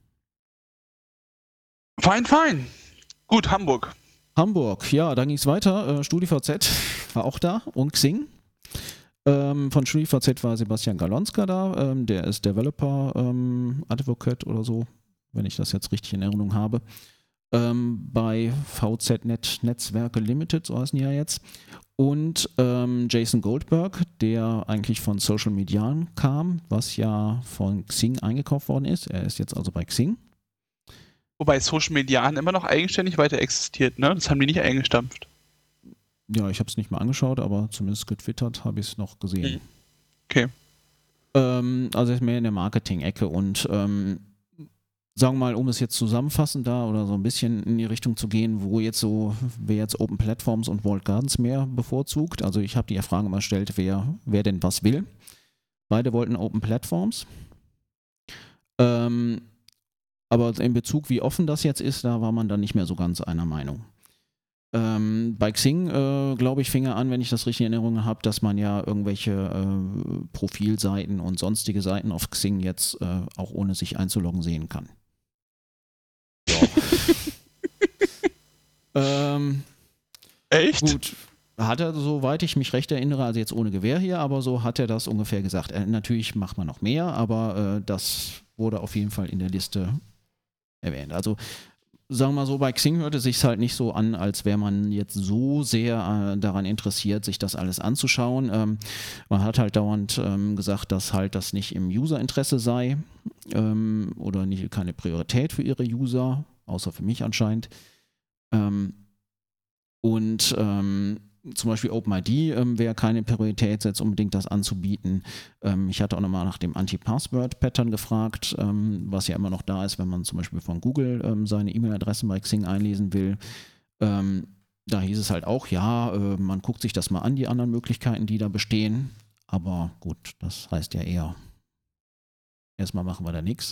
Fein, fein. Gut, Hamburg. Hamburg, ja, dann ging es weiter. Äh, StudiVZ war auch da und Xing. Ähm, von StudiVZ war Sebastian Galonska da. Ähm, der ist Developer ähm, Advocate oder so, wenn ich das jetzt richtig in Erinnerung habe. Ähm, bei V Z Net Netzwerke Limited, so heißen die ja jetzt. Und ähm, Jason Goldberg, der eigentlich von Social Median kam, was ja von Xing eingekauft worden ist. Er ist jetzt also bei Xing. Wobei Social Median immer noch eigenständig weiter existiert, ne? Das haben die nicht eingestampft. Ja, ich habe es nicht mal angeschaut, aber zumindest getwittert habe ich es noch gesehen. Okay. Ähm, also ist mehr in der Marketing-Ecke und ähm, sagen wir mal, um es jetzt zusammenfassend da oder so ein bisschen in die Richtung zu gehen, wo jetzt so, wer jetzt Open Platforms und Walled Gardens mehr bevorzugt. Also ich habe die Frage mal gestellt, wer, wer denn was will. Beide wollten Open Platforms. Ähm, aber in Bezug, wie offen das jetzt ist, da war man dann nicht mehr so ganz einer Meinung. Ähm, bei Xing, äh, glaube ich, fing er an, wenn ich das richtig in Erinnerung habe, dass man ja irgendwelche äh, Profilseiten und sonstige Seiten auf Xing jetzt äh, auch ohne sich einzuloggen sehen kann. ähm, Echt? Gut. Hat er, soweit ich mich recht erinnere, also jetzt ohne Gewehr hier, aber so hat er das ungefähr gesagt. Äh, natürlich macht man noch mehr, aber äh, das wurde auf jeden Fall in der Liste erwähnt. Also sagen wir mal so, bei Xing hörte es sich halt nicht so an, als wäre man jetzt so sehr äh, daran interessiert, sich das alles anzuschauen. Ähm, man hat halt dauernd ähm, gesagt, dass halt das nicht im Userinteresse sei ähm, oder nicht, keine Priorität für ihre User, außer für mich anscheinend. Ähm, und ähm, zum Beispiel OpenID ähm, wäre keine Priorität, jetzt unbedingt das anzubieten. Ähm, ich hatte auch nochmal nach dem Anti-Password-Pattern gefragt, ähm, was ja immer noch da ist, wenn man zum Beispiel von Google ähm, seine E-Mail-Adresse bei Xing einlesen will. Ähm, da hieß es halt auch, ja, äh, man guckt sich das mal an, die anderen Möglichkeiten, die da bestehen. Aber gut, das heißt ja eher, erstmal machen wir da nichts.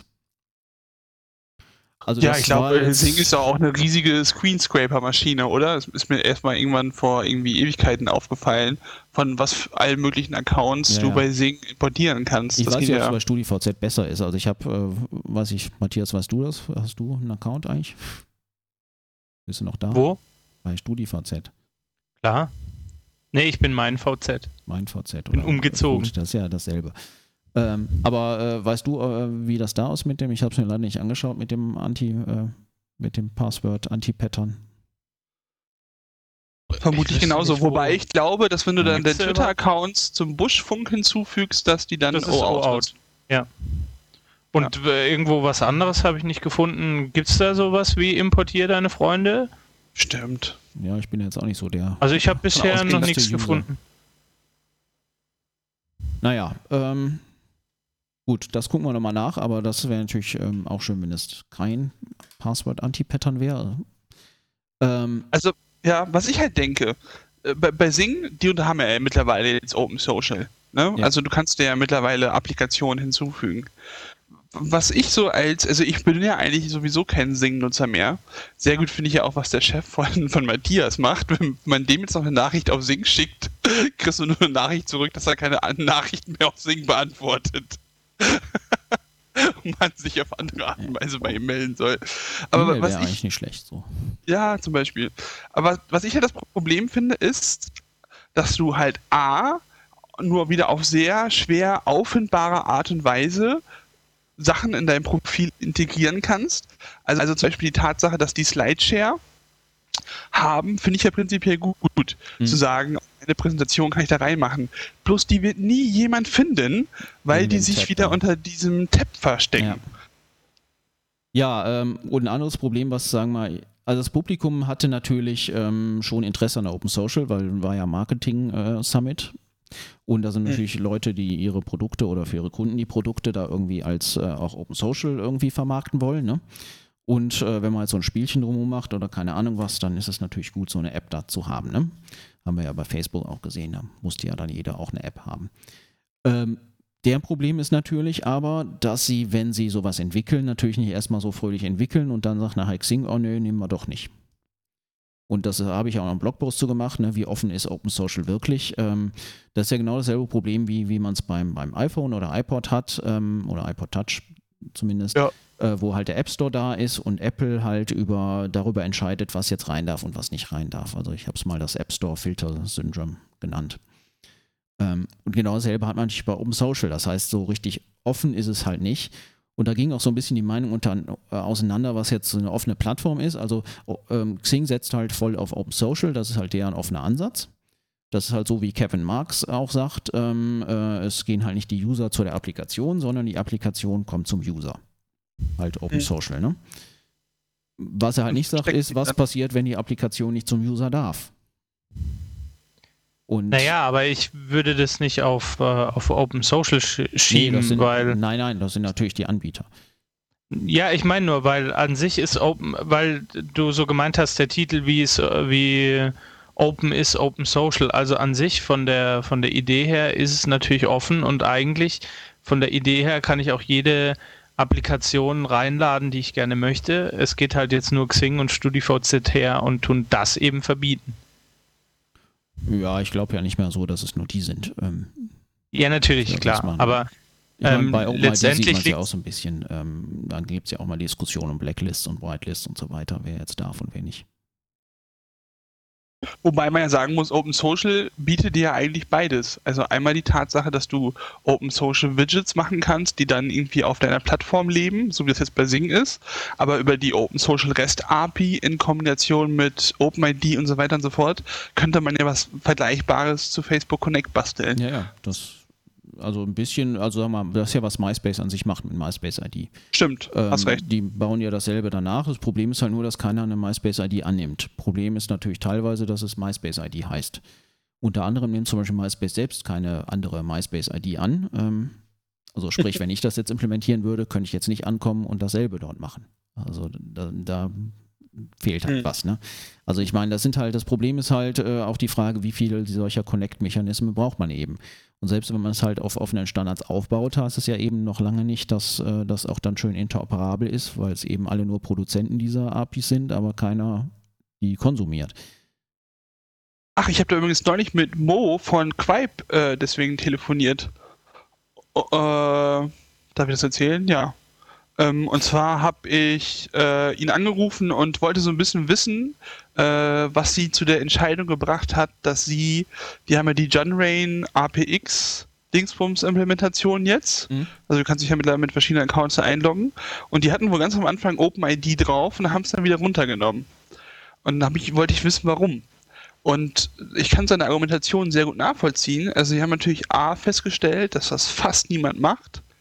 Also ja, ich glaube, Xing ist ja auch eine riesige Screenscraper-Maschine, oder? Es ist mir erstmal irgendwann vor irgendwie Ewigkeiten aufgefallen, von was für allen möglichen Accounts ja, du ja. bei Xing importieren kannst. Ich das weiß nicht, ja. ob es bei StudiVZ besser ist. Also ich habe, äh, weiß ich, Matthias, weißt du das? Hast du einen Account eigentlich? Bist du noch da? Wo? Bei StudiVZ. Klar. Nee, ich bin mein V Z. Mein V Z. Bin umgezogen. Gut, das ist ja dasselbe. Ähm, aber äh, weißt du, äh, wie das da ist mit dem, ich habe es mir leider nicht angeschaut, mit dem Anti, äh, mit dem Password, Anti-Pattern? Vermutlich genauso, nicht, wo wobei ich glaube, dass wenn du dann deine Twitter-Accounts zum Buschfunk hinzufügst, dass die dann das ist O-Out. Ja. Und ja. irgendwo was anderes habe ich nicht gefunden. Gibt es da sowas wie importier deine Freunde? Stimmt. Ja, ich bin jetzt auch nicht so der... Also ich habe bisher noch nichts gefunden. Naja, ähm... gut, das gucken wir nochmal nach, aber das wäre natürlich ähm, auch schön, wenn es kein Passwort-Anti-Pattern wäre. Ähm, also, ja, was ich halt denke, äh, bei, bei Sing, die haben ja mittlerweile jetzt Open Social. Ne? Ja. Also du kannst dir ja mittlerweile Applikationen hinzufügen. Was ich so als, also ich bin ja eigentlich sowieso kein Sing-Nutzer mehr. Sehr gut finde ich ja auch, was der Chef von, von Matthias macht. Wenn man dem jetzt noch eine Nachricht auf Sing schickt, kriegst du nur eine Nachricht zurück, dass er keine Nachrichten mehr auf Sing beantwortet. Und man sich auf andere Art und Weise bei ihm melden soll. Aber was ich, eigentlich nicht schlecht so. Ja, zum Beispiel. Aber was ich halt das Problem finde, ist, dass du halt A, nur wieder auf sehr schwer auffindbare Art und Weise Sachen in dein Profil integrieren kannst. Also, also zum Beispiel die Tatsache, dass die Slideshare haben, finde ich ja prinzipiell gut, gut mhm. zu sagen, eine Präsentation kann ich da reinmachen. Bloß die wird nie jemand finden, weil in die sich Tab, wieder ja. unter diesem Tab verstecken. Ja, ja ähm, und ein anderes Problem, was sagen wir mal, also das Publikum hatte natürlich ähm, schon Interesse an der Open Social, weil war ja Marketing äh, Summit. Und da sind natürlich mhm. Leute, die ihre Produkte oder für ihre Kunden die Produkte da irgendwie als äh, auch Open Social irgendwie vermarkten wollen, ne? Und äh, wenn man jetzt so ein Spielchen drumherum macht oder keine Ahnung was, dann ist es natürlich gut, so eine App da zu haben, ne? Haben wir ja bei Facebook auch gesehen, da musste ja dann jeder auch eine App haben. Ähm, der Problem ist natürlich aber, dass sie, wenn sie sowas entwickeln, natürlich nicht erstmal so fröhlich entwickeln und dann sagt nachher Xing, oh nö, nehmen wir doch nicht. Und das habe ich auch noch einen Blogpost zu gemacht, ne? Wie offen ist Open Social wirklich? Ähm, das ist ja genau dasselbe Problem, wie, wie man es beim, beim iPhone oder iPod hat, ähm, oder iPod Touch zumindest, ja. äh, wo halt der App Store da ist und Apple halt über, darüber entscheidet, was jetzt rein darf und was nicht rein darf. Also ich habe es mal das App Store Filter Syndrome genannt. Ähm, und genau dasselbe hat man natürlich bei Open Social. Das heißt, so richtig offen ist es halt nicht. Und da ging auch so ein bisschen die Meinung unter, äh, auseinander, was jetzt so eine offene Plattform ist. Also ähm, Xing setzt halt voll auf Open Social, das ist halt deren offener Ansatz. Das ist halt so, wie Kevin Marks auch sagt, ähm, äh, es gehen halt nicht die User zu der Applikation, sondern die Applikation kommt zum User. Halt Open mhm. Social, ne? Was er halt nicht sagt, ist, was passiert, wenn die Applikation nicht zum User darf. Und naja, aber ich würde das nicht auf, äh, auf Open Social sch- schieben, nee, das sind, weil... Nein, nein, das sind natürlich die Anbieter. Ja, ich meine nur, weil an sich ist Open, weil du so gemeint hast, der Titel, wie es wie Open ist, Open Social, also an sich von der von der Idee her ist es natürlich offen und eigentlich von der Idee her kann ich auch jede Applikation reinladen, die ich gerne möchte. Es geht halt jetzt nur Xing und StudiVZ her und tun das eben verbieten. Ja, ich glaube ja nicht mehr so, dass es nur die sind. Ähm, ja, natürlich, ja, klar. Man, aber ich mein, ähm, bei letztendlich sieht man ja auch so ein bisschen, ähm, dann gibt es ja auch mal Diskussionen um Blacklists und Whitelists und so weiter, wer jetzt darf und wer nicht. Wobei man ja sagen muss, Open Social bietet dir ja eigentlich beides. Also einmal die Tatsache, dass du Open Social Widgets machen kannst, die dann irgendwie auf deiner Plattform leben, so wie das jetzt bei Sing ist, aber über die Open Social REST A P I in Kombination mit OpenID und so weiter und so fort, könnte man ja was Vergleichbares zu Facebook Connect basteln. Ja, ja, das also ein bisschen, also sag mal, das ist ja, was MySpace an sich macht mit MySpace I D. Stimmt, ähm, hast recht. Die bauen ja dasselbe danach. Das Problem ist halt nur, dass keiner eine MySpace I D annimmt. Problem ist natürlich teilweise, dass es MySpace I D heißt. Unter anderem nimmt zum Beispiel MySpace selbst keine andere MySpace I D an. Ähm, also sprich, wenn ich das jetzt implementieren würde, könnte ich jetzt nicht ankommen und dasselbe dort machen. Also da, da fehlt halt hm. was, ne? Also ich meine, das sind halt, das Problem ist halt äh, auch die Frage, wie viele solcher Connect-Mechanismen braucht man eben. Und selbst wenn man es halt auf offenen Standards aufbaut, heißt es ja eben noch lange nicht, dass äh, das auch dann schön interoperabel ist, weil es eben alle nur Produzenten dieser A P Is sind, aber keiner die konsumiert. Ach, ich habe da übrigens neulich mit Mo von Quipe äh, deswegen telefoniert. Uh, äh, darf ich das erzählen? Ja. Ähm, und zwar habe ich äh, ihn angerufen und wollte so ein bisschen wissen, äh, was sie zu der Entscheidung gebracht hat, dass sie, die haben ja die Junrain A P X Dingsbums-Implementation jetzt. Mhm. Also du kannst dich ja mittlerweile mit verschiedenen Accounts einloggen. Und die hatten wohl ganz am Anfang OpenID drauf und haben es dann wieder runtergenommen. Und dann hab ich, wollte ich wissen, warum. Und ich kann seine Argumentation sehr gut nachvollziehen. Also sie haben natürlich A festgestellt, dass das fast niemand macht.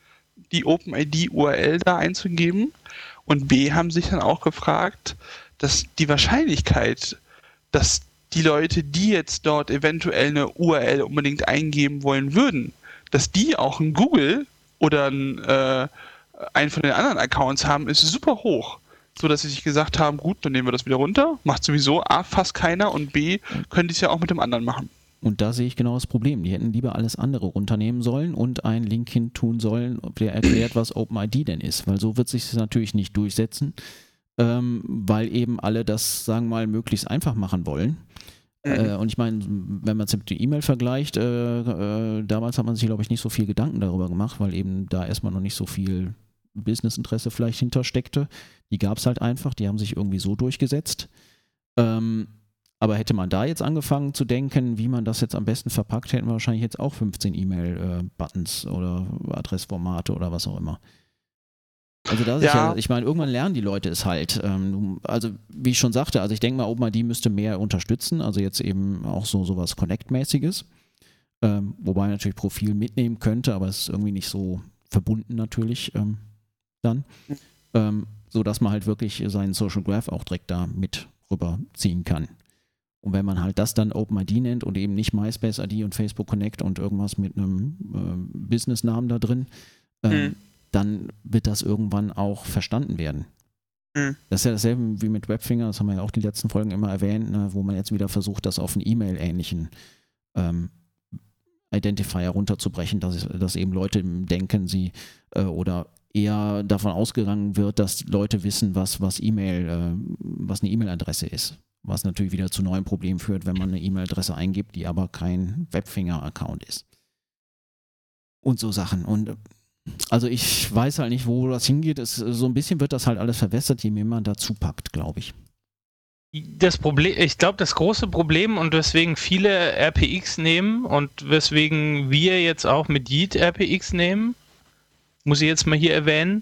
die OpenID-U R L da einzugeben. Und B, haben sich dann auch gefragt, dass die Wahrscheinlichkeit, dass die Leute, die jetzt dort eventuell eine U R L unbedingt eingeben wollen würden, dass die auch ein Google oder ein, äh, einen von den anderen Accounts haben, ist super hoch. So dass sie sich gesagt haben, gut, dann nehmen wir das wieder runter, macht sowieso A, fast keiner und B, können die es ja auch mit dem anderen machen. Und da sehe ich genau das Problem. Die hätten lieber alles andere runternehmen sollen und einen Link hin tun sollen, der erklärt, was OpenID denn ist. Weil so wird sich das natürlich nicht durchsetzen, ähm, weil eben alle das, sagen wir mal, möglichst einfach machen wollen. Mhm. Äh, und ich meine, wenn man es mit der E-Mail vergleicht, äh, äh, damals hat man sich, glaube ich, nicht so viel Gedanken darüber gemacht, weil eben da erstmal noch nicht so viel Businessinteresse vielleicht hintersteckte. Die gab es halt einfach, die haben sich irgendwie so durchgesetzt. Ähm, aber hätte man da jetzt angefangen zu denken, wie man das jetzt am besten verpackt, hätten wir wahrscheinlich jetzt auch fünfzehn E-Mail-Buttons äh, oder Adressformate oder was auch immer. Also das ist ja, ja ich meine, irgendwann lernen die Leute es halt. Ähm, also wie ich schon sagte, also ich denke mal, OpenID müsste mehr unterstützen, also jetzt eben auch so sowas Connect-mäßiges. Ähm, wobei natürlich Profil mitnehmen könnte, aber es ist irgendwie nicht so verbunden natürlich ähm, dann. Ähm, so dass man halt wirklich seinen Social Graph auch direkt da mit rüberziehen kann. Und wenn man halt das dann OpenID nennt und eben nicht MySpace-I D und Facebook Connect und irgendwas mit einem äh, Business-Namen da drin, äh, mhm. dann wird das irgendwann auch verstanden werden. Mhm. Das ist ja dasselbe wie mit Webfinger, das haben wir ja auch die letzten Folgen immer erwähnt, ne, wo man jetzt wieder versucht, das auf einen E-Mail-ähnlichen ähm, Identifier runterzubrechen, dass, dass eben Leute denken, sie äh, oder eher davon ausgegangen wird, dass Leute wissen, was, was E-Mail, äh, was eine E-Mail-Adresse ist. Was natürlich wieder zu neuen Problemen führt, wenn man eine E-Mail-Adresse eingibt, die aber kein Webfinger-Account ist. Und so Sachen. Und also ich weiß halt nicht, wo das hingeht. Es, so ein bisschen wird das halt alles verwässert, je mehr man dazu packt, glaube ich. Das Problem, ich glaube, das große Problem und weswegen viele R P X nehmen und weswegen wir jetzt auch mit Yeet R P X nehmen, muss ich jetzt mal hier erwähnen,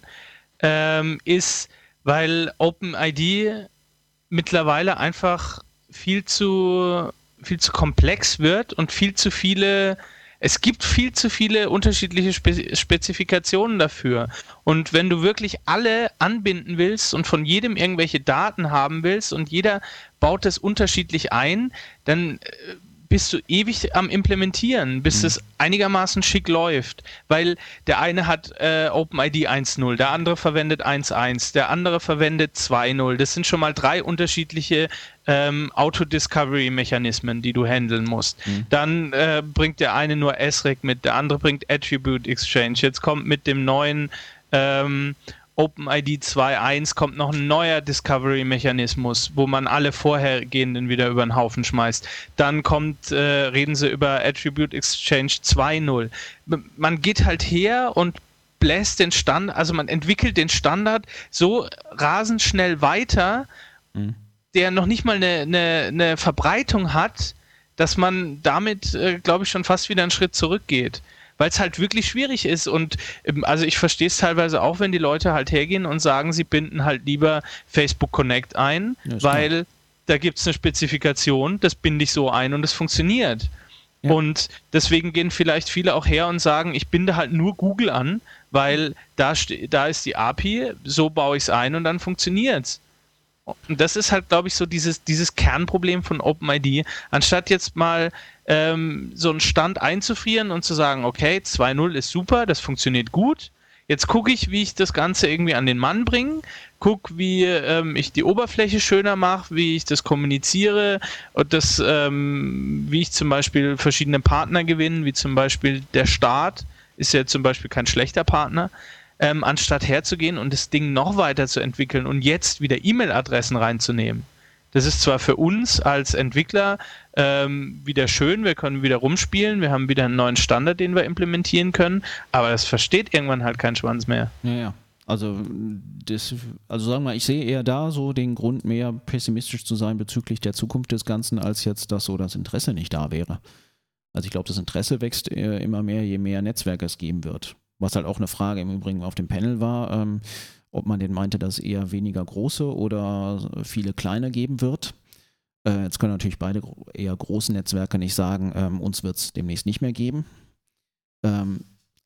ähm, ist, weil OpenID mittlerweile einfach viel zu, viel zu komplex wird und viel zu viele, es gibt viel zu viele unterschiedliche Spe- Spezifikationen dafür. Und wenn du wirklich alle anbinden willst und von jedem irgendwelche Daten haben willst und jeder baut das unterschiedlich ein, dann äh, bist du ewig am Implementieren, bis mhm. es einigermaßen schick läuft, weil der eine hat äh, OpenID eins Punkt null, der andere verwendet eins Punkt eins, der andere verwendet zwei Punkt null. Das sind schon mal drei unterschiedliche ähm, Auto-Discovery-Mechanismen, die du handeln musst. Mhm. Dann äh, bringt der eine nur S R E C mit, der andere bringt Attribute Exchange. Jetzt kommt mit dem neuen ähm, OpenID zwei Punkt eins kommt noch ein neuer Discovery-Mechanismus, wo man alle vorhergehenden wieder über den Haufen schmeißt. Dann kommt, äh, reden sie über Attribute Exchange zwei Punkt null. Man geht halt her und bläst den Standard, also man entwickelt den Standard so rasend schnell weiter, mhm. der noch nicht mal eine, eine, eine Verbreitung hat, dass man damit, äh, glaube ich, schon fast wieder einen Schritt zurückgeht. Weil es halt wirklich schwierig ist und also ich verstehe es teilweise auch, wenn die Leute halt hergehen und sagen, sie binden halt lieber Facebook Connect ein, ja, weil klar. Da gibt es eine Spezifikation, das binde ich so ein und es funktioniert. Ja. Und deswegen gehen vielleicht viele auch her und sagen, ich binde halt nur Google an, weil da, st- da ist die A P I, so baue ich es ein und dann funktioniert es. Und das ist halt, glaube ich, so dieses, dieses Kernproblem von OpenID. Anstatt jetzt mal ähm, so einen Stand einzufrieren und zu sagen, okay, zwei Punkt null ist super, das funktioniert gut. Jetzt gucke ich, wie ich das Ganze irgendwie an den Mann bringe, gucke, wie ähm, ich die Oberfläche schöner mache, wie ich das kommuniziere und das, ähm, wie ich zum Beispiel verschiedene Partner gewinne, wie zum Beispiel der Staat ist ja zum Beispiel kein schlechter Partner. Ähm, anstatt herzugehen und das Ding noch weiter zu entwickeln und jetzt wieder E-Mail-Adressen reinzunehmen. Das ist zwar für uns als Entwickler ähm, wieder schön, wir können wieder rumspielen, wir haben wieder einen neuen Standard, den wir implementieren können, aber das versteht irgendwann halt kein Schwanz mehr. Ja, ja. Also, das, also sagen wir mal, ich sehe eher da so den Grund, mehr pessimistisch zu sein bezüglich der Zukunft des Ganzen, als jetzt, dass so das Interesse nicht da wäre. Also ich glaube, das Interesse wächst immer mehr, je mehr Netzwerke es geben wird. Was halt auch eine Frage im Übrigen auf dem Panel war, ähm, ob man den meinte, dass es eher weniger große oder viele kleine geben wird. Äh, jetzt können natürlich beide eher große Netzwerke nicht sagen, ähm, uns wird es demnächst nicht mehr geben. Ähm,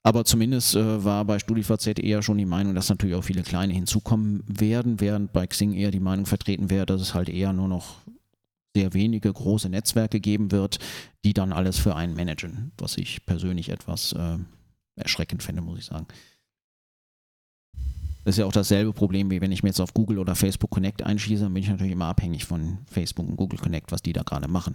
Aber zumindest äh, war bei StudiVZ eher schon die Meinung, dass natürlich auch viele kleine hinzukommen werden, während bei Xing eher die Meinung vertreten wäre, dass es halt eher nur noch sehr wenige große Netzwerke geben wird, die dann alles für einen managen, was ich persönlich etwas äh, erschreckend finde, muss ich sagen. Das ist ja auch dasselbe Problem, wie wenn ich mir jetzt auf Google oder Facebook Connect einschieße, dann bin ich natürlich immer abhängig von Facebook und Google Connect, was die da gerade machen.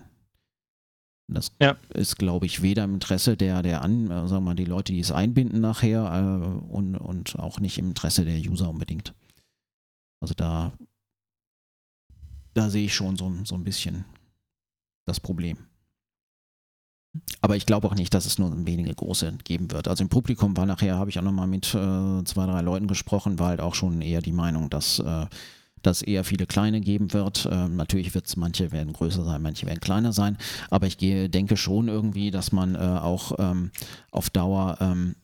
Das ja. ist, glaube ich, weder im Interesse der, der an, äh, sagen wir mal, die Leute, die es einbinden nachher äh, und, und auch nicht im Interesse der User unbedingt. Also da, da sehe ich schon so, so ein bisschen das Problem. Aber ich glaube auch nicht, dass es nur wenige große geben wird. Also im Publikum war nachher, habe ich auch nochmal mit äh, zwei, drei Leuten gesprochen, war halt auch schon eher die Meinung, dass äh, dass eher viele kleine geben wird. Ähm, natürlich wird es, manche werden größer sein, manche werden kleiner sein, aber ich gehe, denke schon irgendwie, dass man äh, auch ähm, auf Dauer ähm,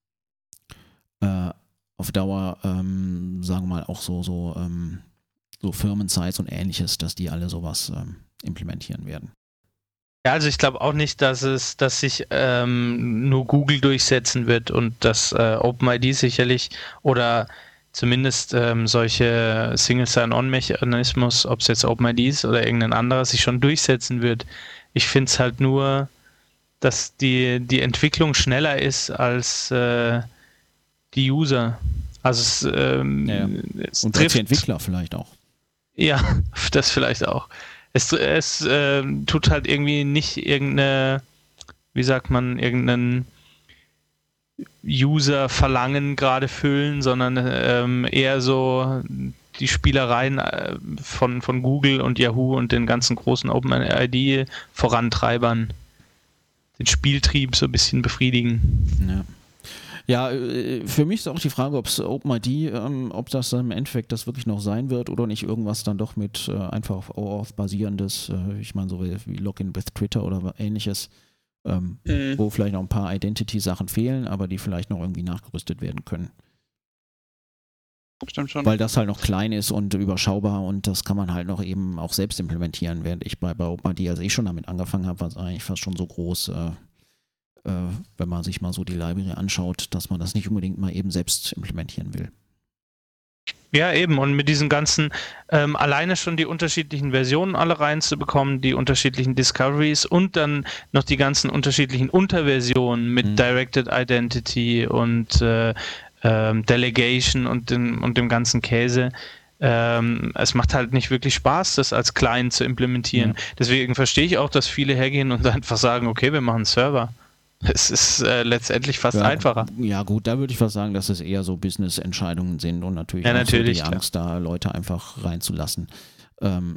äh, auf Dauer, ähm, sagen wir mal, auch so, so, ähm, so Firmensites und ähnliches, dass die alle sowas ähm, implementieren werden. Ja, also ich glaube auch nicht, dass es, dass sich ähm, nur Google durchsetzen wird und dass äh, OpenID sicherlich oder zumindest ähm, solche Single Sign-On-Mechanismus, ob es jetzt OpenID ist oder irgendein anderer, sich schon durchsetzen wird. Ich finde es halt nur, dass die, die Entwicklung schneller ist als äh, die User. Also es, ähm, ja, ja. es und trifft die Entwickler vielleicht auch. Ja, das vielleicht auch. Es, es äh, tut halt irgendwie nicht irgendeine, wie sagt man, irgendeinen User-Verlangen gerade füllen, sondern ähm, eher so die Spielereien äh, von, von Google und Yahoo und den ganzen großen OpenID-Vorantreibern den Spieltrieb so ein bisschen befriedigen. Ja. Ja, für mich ist auch die Frage, ob es OpenID, ähm, ob das im Endeffekt das wirklich noch sein wird oder nicht irgendwas dann doch mit äh, einfach auf OAuth basierendes, äh, ich meine so wie, wie Login with Twitter oder ähnliches, ähm, mhm. wo vielleicht noch ein paar Identity-Sachen fehlen, aber die vielleicht noch irgendwie nachgerüstet werden können. Stimmt schon. Weil das halt noch klein ist und überschaubar und das kann man halt noch eben auch selbst implementieren, während ich bei, bei OpenID, als ich schon damit angefangen habe, war es eigentlich fast schon so groß, äh, äh, wenn man sich mal so die Library anschaut, dass man das nicht unbedingt mal eben selbst implementieren will. Ja, eben. Und mit diesen ganzen, ähm, alleine schon die unterschiedlichen Versionen alle reinzubekommen, die unterschiedlichen Discoveries und dann noch die ganzen unterschiedlichen Unterversionen mit mhm. Directed Identity und äh, ähm, Delegation und, den, und dem ganzen Käse. Ähm, es macht halt nicht wirklich Spaß, das als Client zu implementieren. Ja. Deswegen verstehe ich auch, dass viele hergehen und einfach sagen, okay, wir machen einen Server. Es ist äh, letztendlich fast ja, einfacher. Ja gut, da würde ich fast sagen, dass es eher so Business-Entscheidungen sind und natürlich, ja, auch natürlich so die Angst, da Leute einfach reinzulassen. Ähm,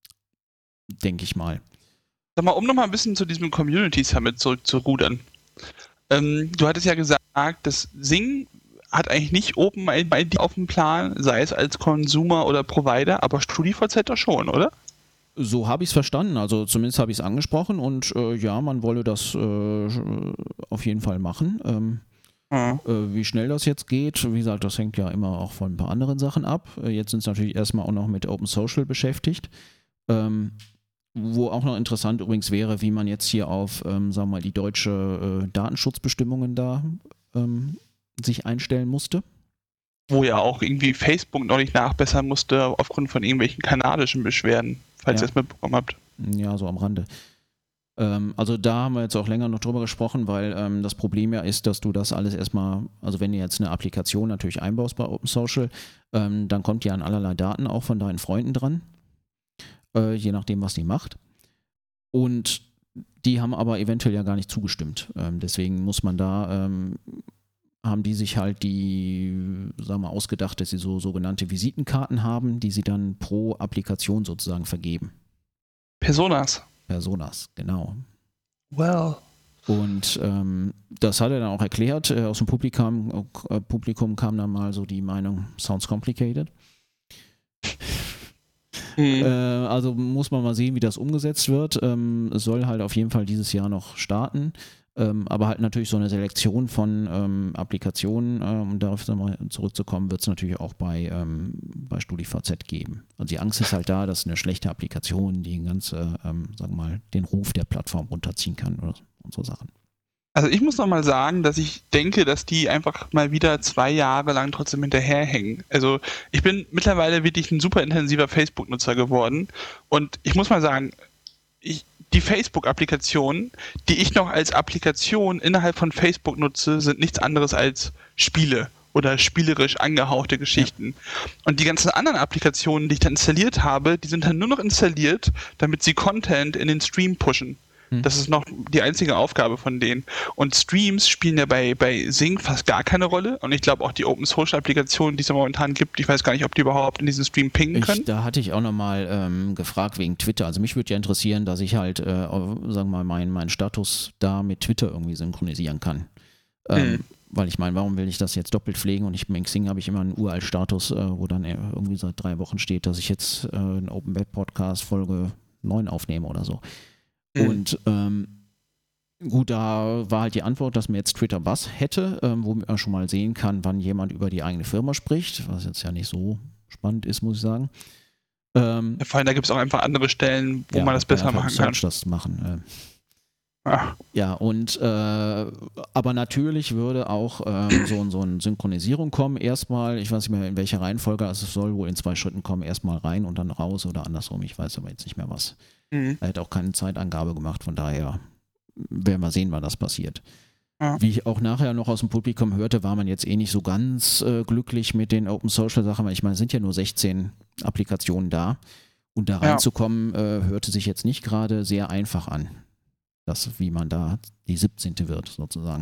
denke ich mal. Sag mal, um nochmal ein bisschen zu diesem Community Summit zurückzurudern. Ähm, du hattest ja gesagt, dass Sing hat eigentlich nicht OpenID auf dem Plan, sei es als Consumer oder Provider, aber StudiVZ doch schon, oder? So habe ich es verstanden, also zumindest habe ich es angesprochen und äh, ja, man wolle das äh, auf jeden Fall machen. Ähm, mhm. äh, wie schnell das jetzt geht, wie gesagt, das hängt ja immer auch von ein paar anderen Sachen ab. Äh, jetzt sind es natürlich erstmal auch noch mit Open Social beschäftigt. Ähm, wo auch noch interessant übrigens wäre, wie man jetzt hier auf, ähm, sagen wir mal, die deutsche äh, Datenschutzbestimmungen da ähm, sich einstellen musste. Wo ja auch irgendwie Facebook noch nicht nachbessern musste aufgrund von irgendwelchen kanadischen Beschwerden, falls ja. ihr es mitbekommen habt. Ja, so am Rande. Ähm, also da haben wir jetzt auch länger noch drüber gesprochen, weil ähm, das Problem ja ist, dass du das alles erstmal, also wenn du jetzt eine Applikation natürlich einbaust bei Open Social, ähm, dann kommt die an allerlei Daten auch von deinen Freunden dran, äh, je nachdem, was die macht. Und die haben aber eventuell ja gar nicht zugestimmt. Ähm, deswegen muss man da... Ähm, haben die sich halt die, sagen wir mal, ausgedacht, dass sie so sogenannte Visitenkarten haben, die sie dann pro Applikation sozusagen vergeben. Personas. Personas, genau. Well. Und ähm, das hat er dann auch erklärt. Äh, aus dem Publikum, äh, Publikum kam dann mal so die Meinung, sounds complicated. Mhm. Äh, also muss man mal sehen, wie das umgesetzt wird. Ähm, es soll halt auf jeden Fall dieses Jahr noch starten. Ähm, aber halt natürlich so eine Selektion von ähm, Applikationen, ähm, um darauf mal zurückzukommen, wird es natürlich auch bei, ähm, bei StudiVZ geben. Also die Angst ist halt da, dass eine schlechte Applikation die ganze, ähm, sagen wir mal, den Ruf der Plattform runterziehen kann oder, und so Sachen. Also ich muss nochmal sagen, dass ich denke, dass die einfach mal wieder zwei Jahre lang trotzdem hinterherhängen. Also ich bin mittlerweile wirklich ein super intensiver Facebook-Nutzer geworden und ich muss mal sagen, ich, die Facebook-Applikationen, die ich noch als Applikation innerhalb von Facebook nutze, sind nichts anderes als Spiele oder spielerisch angehauchte Geschichten. Ja. Und die ganzen anderen Applikationen, die ich dann installiert habe, die sind dann nur noch installiert, damit sie Content in den Stream pushen. Das ist noch die einzige Aufgabe von denen. Und Streams spielen ja bei, bei Sing fast gar keine Rolle. Und ich glaube auch die Open-Social-Applikationen, die es ja momentan gibt, ich weiß gar nicht, ob die überhaupt in diesen Stream pingen können. Ich, da hatte ich auch nochmal ähm, gefragt wegen Twitter. Also mich würde ja interessieren, dass ich halt, äh, sagen wir mal, meinen mein Status da mit Twitter irgendwie synchronisieren kann. Ähm, hm. Weil ich meine, warum will ich das jetzt doppelt pflegen? Und ich, im Xing habe ich immer einen Uralt-Status, äh, wo dann irgendwie seit drei Wochen steht, dass ich jetzt äh, einen Open Web Podcast Folge neun aufnehme oder so. Und ähm, gut, da war halt die Antwort, dass mir jetzt Twitter was hätte, ähm, wo man schon mal sehen kann, wann jemand über die eigene Firma spricht, was jetzt ja nicht so spannend ist, muss ich sagen. Ähm, ja, vor allem, da gibt es auch einfach andere Stellen, wo ja, man das besser machen kann. Das machen. Äh. Ah. Ja, und äh, aber natürlich würde auch ähm, so, so eine Synchronisierung kommen. Erstmal, ich weiß nicht mehr in welcher Reihenfolge, also es soll wohl in zwei Schritten kommen, erstmal rein und dann raus oder andersrum, ich weiß aber jetzt nicht mehr was. Mhm. Er hat auch keine Zeitangabe gemacht, von daher werden wir sehen, wann das passiert. Ja. Wie ich auch nachher noch aus dem Publikum hörte, war man jetzt eh nicht so ganz äh, glücklich mit den Open Social Sachen, weil ich meine, es sind ja nur sechzehn Applikationen da und da reinzukommen, ja. äh, hörte sich jetzt nicht gerade sehr einfach an. Das, wie man da die siebzehnte wird, sozusagen.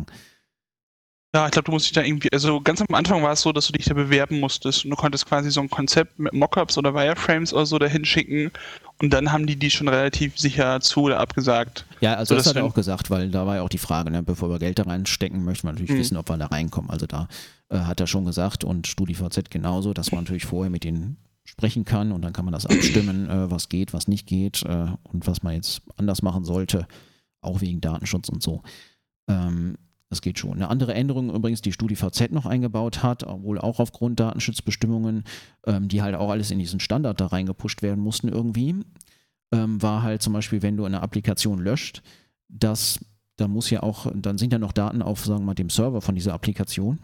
Ja, ich glaube, du musst dich da irgendwie, also ganz am Anfang war es so, dass du dich da bewerben musstest und du konntest quasi so ein Konzept mit Mockups oder Wireframes oder so dahin schicken und dann haben die die schon relativ sicher zu oder abgesagt. Ja, also das hat er auch gesagt, weil da war ja auch die Frage, ne, bevor wir Geld da reinstecken, möchten wir natürlich mhm. wissen, ob wir da reinkommen. Also da äh, hat er schon gesagt und StudiVZ genauso, dass man natürlich vorher mit denen sprechen kann und dann kann man das abstimmen, äh, was geht, was nicht geht äh, und was man jetzt anders machen sollte, auch wegen Datenschutz und so. Ähm, Das geht schon. Eine andere Änderung übrigens, die StudiVZ noch eingebaut hat, wohl auch aufgrund Datenschutzbestimmungen, ähm, die halt auch alles in diesen Standard da reingepusht werden mussten irgendwie, ähm, war halt zum Beispiel, wenn du eine Applikation löscht, dass da muss ja auch, dann sind ja noch Daten auf, sagen wir mal, dem Server von dieser Applikation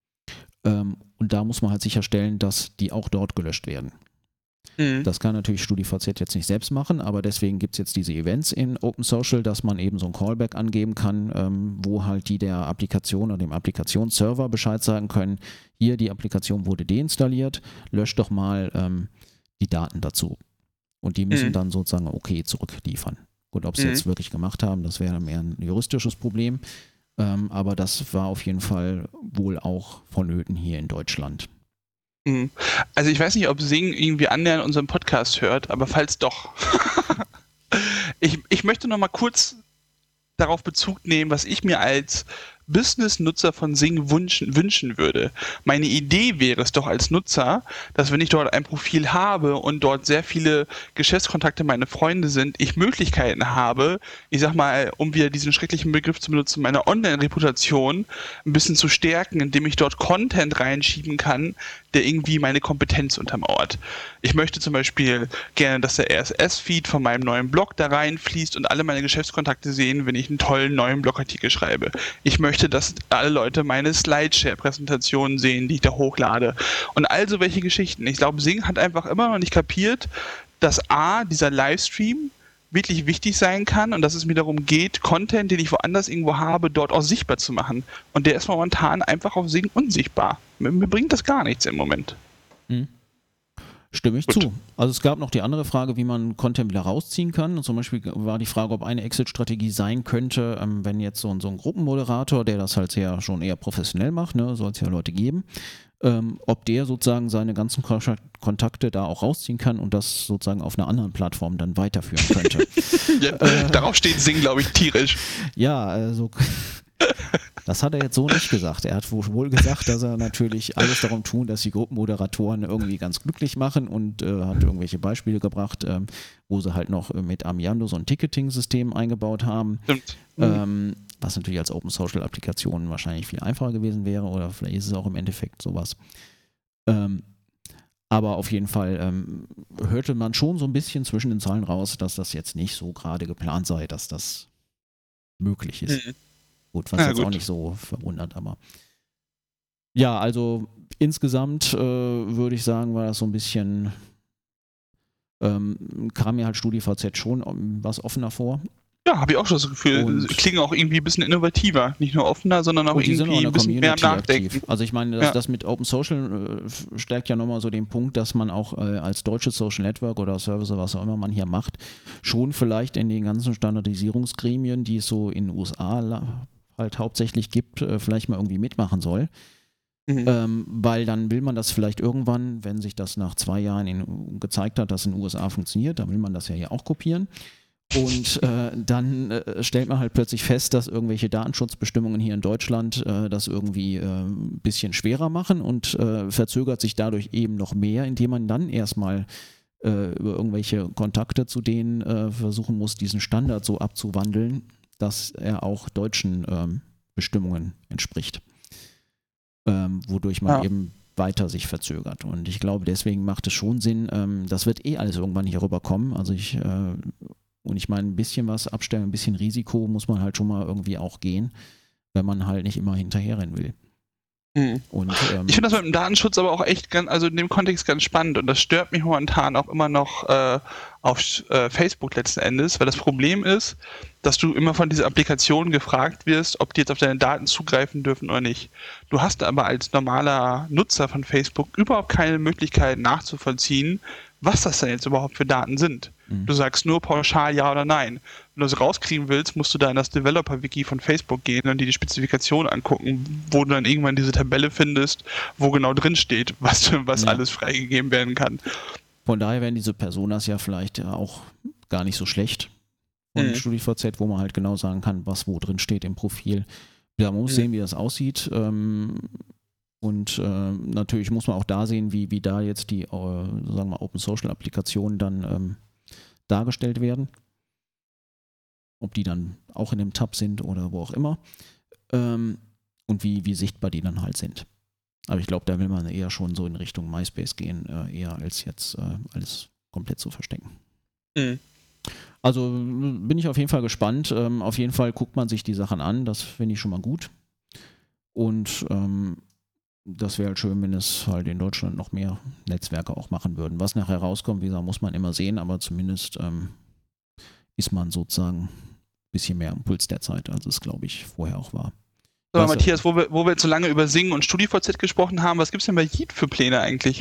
ähm, und da muss man halt sicherstellen, dass die auch dort gelöscht werden. Mhm. Das kann natürlich StudiVZ jetzt nicht selbst machen, aber deswegen gibt es jetzt diese Events in OpenSocial, dass man eben so ein Callback angeben kann, ähm, wo halt die der Applikation oder dem Applikationsserver Bescheid sagen können, hier, die Applikation wurde deinstalliert, löscht doch mal ähm, die Daten dazu. Und die müssen mhm. dann sozusagen okay zurückliefern. Gut, ob sie mhm. jetzt wirklich gemacht haben, das wäre mehr ein juristisches Problem, ähm, aber das war auf jeden Fall wohl auch vonnöten hier in Deutschland. Also ich weiß nicht, ob Sing irgendwie annähernd unseren Podcast hört, aber falls doch. ich, ich möchte noch mal kurz darauf Bezug nehmen, was ich mir als Business-Nutzer von Sing wünschen, wünschen würde. Meine Idee wäre es doch als Nutzer, dass wenn ich dort ein Profil habe und dort sehr viele Geschäftskontakte meine Freunde sind, ich Möglichkeiten habe, ich sag mal, um wieder diesen schrecklichen Begriff zu benutzen, meine Online-Reputation ein bisschen zu stärken, indem ich dort Content reinschieben kann, der irgendwie meine Kompetenz untermauert. Ich möchte zum Beispiel gerne, dass der R S S-Feed von meinem neuen Blog da reinfließt und alle meine Geschäftskontakte sehen, wenn ich einen tollen neuen Blogartikel schreibe. Ich möchte, dass alle Leute meine Slideshare-Präsentationen sehen, die ich da hochlade. Und also welche Geschichten. Ich glaube, Sing hat einfach immer noch nicht kapiert, dass A, dieser Livestream wirklich wichtig sein kann und dass es mir darum geht, Content, den ich woanders irgendwo habe, dort auch sichtbar zu machen. Und der ist momentan einfach auf Sing unsichtbar. Mir, mir bringt das gar nichts im Moment. Mhm. Stimme ich Gut. zu. Also es gab noch die andere Frage, wie man Content wieder rausziehen kann. Und zum Beispiel war die Frage, ob eine Exit-Strategie sein könnte, ähm, wenn jetzt so ein, so ein Gruppenmoderator, der das halt ja schon eher professionell macht, ne, soll es ja Leute geben, ähm, ob der sozusagen seine ganzen Kontakte da auch rausziehen kann und das sozusagen auf einer anderen Plattform dann weiterführen könnte. ja, äh, darauf steht Sing, glaube ich, tierisch. Ja, also das hat er jetzt so nicht gesagt. Er hat wohl gesagt, dass er natürlich alles darum tun, dass die Gruppenmoderatoren irgendwie ganz glücklich machen und äh, hat irgendwelche Beispiele gebracht, ähm, wo sie halt noch mit Amiando so ein Ticketing-System eingebaut haben. Stimmt. Ähm, was natürlich als Open-Social-Applikation wahrscheinlich viel einfacher gewesen wäre oder vielleicht ist es auch im Endeffekt sowas. Ähm, aber auf jeden Fall ähm, hörte man schon so ein bisschen zwischen den Zeilen raus, dass das jetzt nicht so gerade geplant sei, dass das möglich ist. Mhm. Gut, was ja, jetzt gut. auch nicht so verwundert, aber ja, also insgesamt äh, würde ich sagen, war das so ein bisschen, ähm, kam mir halt StudiVZ schon was offener vor. Ja, habe ich auch schon das Gefühl. Und- Klingen auch irgendwie ein bisschen innovativer. Nicht nur offener, sondern auch Und die sind auch irgendwie in ein der bisschen mehr am Community Nachdenken. aktiv. Also ich meine, das, Ja. das mit Open Social äh, stärkt ja nochmal so den Punkt, dass man auch äh, als deutsches Social Network oder Service, was auch immer man hier macht, schon vielleicht in den ganzen Standardisierungsgremien, die es so in den U S A la- halt hauptsächlich gibt, äh, vielleicht mal irgendwie mitmachen soll. Mhm. Ähm, weil dann will man das vielleicht irgendwann, wenn sich das nach zwei Jahren in, gezeigt hat, dass in den U S A funktioniert, dann will man das ja hier auch kopieren. Und äh, dann äh, stellt man halt plötzlich fest, dass irgendwelche Datenschutzbestimmungen hier in Deutschland äh, das irgendwie äh, ein bisschen schwerer machen und äh, verzögert sich dadurch eben noch mehr, indem man dann erstmal äh, über irgendwelche Kontakte zu denen äh, versuchen muss, diesen Standard so abzuwandeln, dass er auch deutschen ähm, Bestimmungen entspricht. Ähm, wodurch man Ja. eben weiter sich verzögert. Und ich glaube, deswegen macht es schon Sinn, ähm, das wird eh alles irgendwann hier rüberkommen. Also ich, äh, und ich meine, ein bisschen was abstellen, ein bisschen Risiko muss man halt schon mal irgendwie auch gehen, wenn man halt nicht immer hinterherrennen will. Mhm. Und, ähm, Ich finde das mit dem Datenschutz aber auch echt ganz, also in dem Kontext ganz spannend und das stört mich momentan auch immer noch äh, auf äh, Facebook letzten Endes, weil das Problem ist, dass du immer von dieser Applikation gefragt wirst, ob die jetzt auf deine Daten zugreifen dürfen oder nicht. Du hast aber als normaler Nutzer von Facebook überhaupt keine Möglichkeit nachzuvollziehen, was das denn jetzt überhaupt für Daten sind. Mhm. Du sagst nur pauschal ja oder nein. Wenn du das rauskriegen willst, musst du da in das Developer-Wiki von Facebook gehen und dir die Spezifikation angucken, wo du dann irgendwann diese Tabelle findest, wo genau drin steht, was, was Ja. alles freigegeben werden kann. von daher wären diese Personas ja vielleicht ja auch gar nicht so schlecht von Mhm. StudiVZ, wo man halt genau sagen kann, was wo drin steht im Profil. Ja, man muss Mhm. sehen, wie das aussieht. Ähm, und äh, natürlich muss man auch da sehen, wie, wie da jetzt die äh, sagen wir Open Social Applikationen dann ähm, dargestellt werden. Ob die dann auch in dem Tab sind oder wo auch immer. Ähm, und wie, wie sichtbar die dann halt sind. Aber ich glaube, da will man eher schon so in Richtung MySpace gehen, äh, eher als jetzt äh, alles komplett zu verstecken. Mhm. Also bin ich auf jeden Fall gespannt. Ähm, auf jeden Fall guckt man sich die Sachen an, das finde ich schon mal gut. Und ähm, das wäre halt schön, wenn es halt in Deutschland noch mehr Netzwerke auch machen würden. Was nachher rauskommt, wie gesagt, muss man immer sehen, aber zumindest ähm, ist man sozusagen ein bisschen mehr am Puls der Zeit, als es, glaube ich, vorher auch war. So, Was- Matthias, wo wir, wo wir jetzt so lange über Singen und StudiVZ gesprochen haben, was gibt es denn bei Yeet für Pläne eigentlich?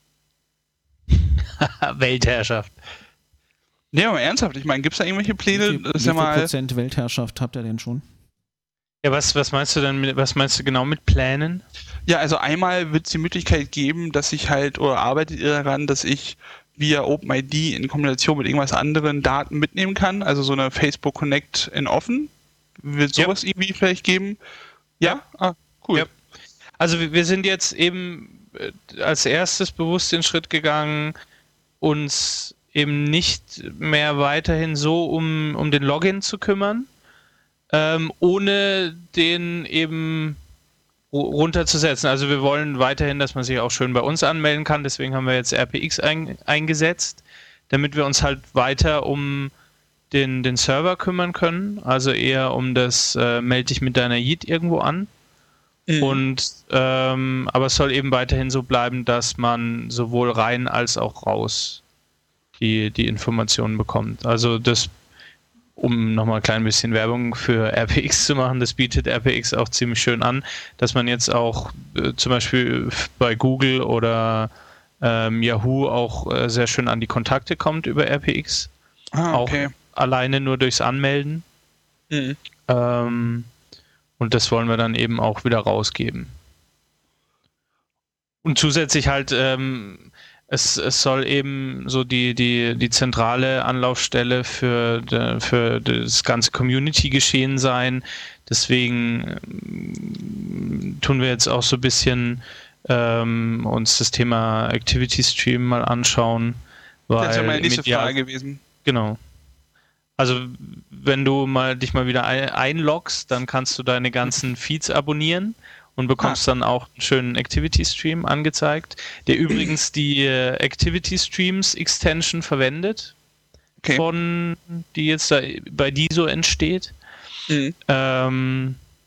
Weltherrschaft. Nee, aber ernsthaft, ich meine, gibt es da irgendwelche Wie Pläne? viel, Das wie ist ja viel mal, Prozent Weltherrschaft habt ihr denn schon? Ja, was, was meinst du denn mit, was meinst du genau mit Plänen? ja, also einmal wird es die Möglichkeit geben, dass ich halt, oder arbeitet ihr daran, dass ich via OpenID in Kombination mit irgendwas anderen Daten mitnehmen kann, also so eine Facebook Connect in offen. Wird Ja. sowas irgendwie vielleicht geben? Ja? Ah, cool. Ja. Also wir wir sind jetzt eben äh, als erstes bewusst den Schritt gegangen, uns eben nicht mehr weiterhin so um, um den Login zu kümmern, ähm, ohne den eben ru- runterzusetzen. Also wir wollen weiterhin, dass man sich auch schön bei uns anmelden kann, deswegen haben wir jetzt R P X ein, eingesetzt, damit wir uns halt weiter um den, den Server kümmern können, also eher um das äh, melde dich mit deiner Yeet irgendwo an. Mhm. Und ähm, aber es soll eben weiterhin so bleiben, dass man sowohl rein als auch raus die, die Informationen bekommt. Also das, um nochmal ein klein bisschen Werbung für R P X zu machen, das bietet R P X auch ziemlich schön an, dass man jetzt auch äh, zum Beispiel bei Google oder ähm, Yahoo auch äh, sehr schön an die Kontakte kommt über R P X. ah, okay. Auch alleine nur durchs Anmelden. Mhm. Ähm, und das wollen wir dann eben auch wieder rausgeben. Und zusätzlich halt, ähm, es, es soll eben so die, die, die zentrale Anlaufstelle für, de, für das ganze Community-Geschehen sein. Deswegen ähm, tun wir jetzt auch so ein bisschen ähm, uns das Thema Activity Stream mal anschauen. Weil Das ist ja meine nächste im Ideal- Frage gewesen. Genau. Also wenn du mal dich mal wieder ein, einloggst, dann kannst du deine ganzen Feeds abonnieren und bekommst dann auch einen schönen Activity Stream angezeigt, der übrigens die äh, Activity Streams Extension verwendet, Okay. von die jetzt da bei D I S O entsteht. Mhm. Ähm,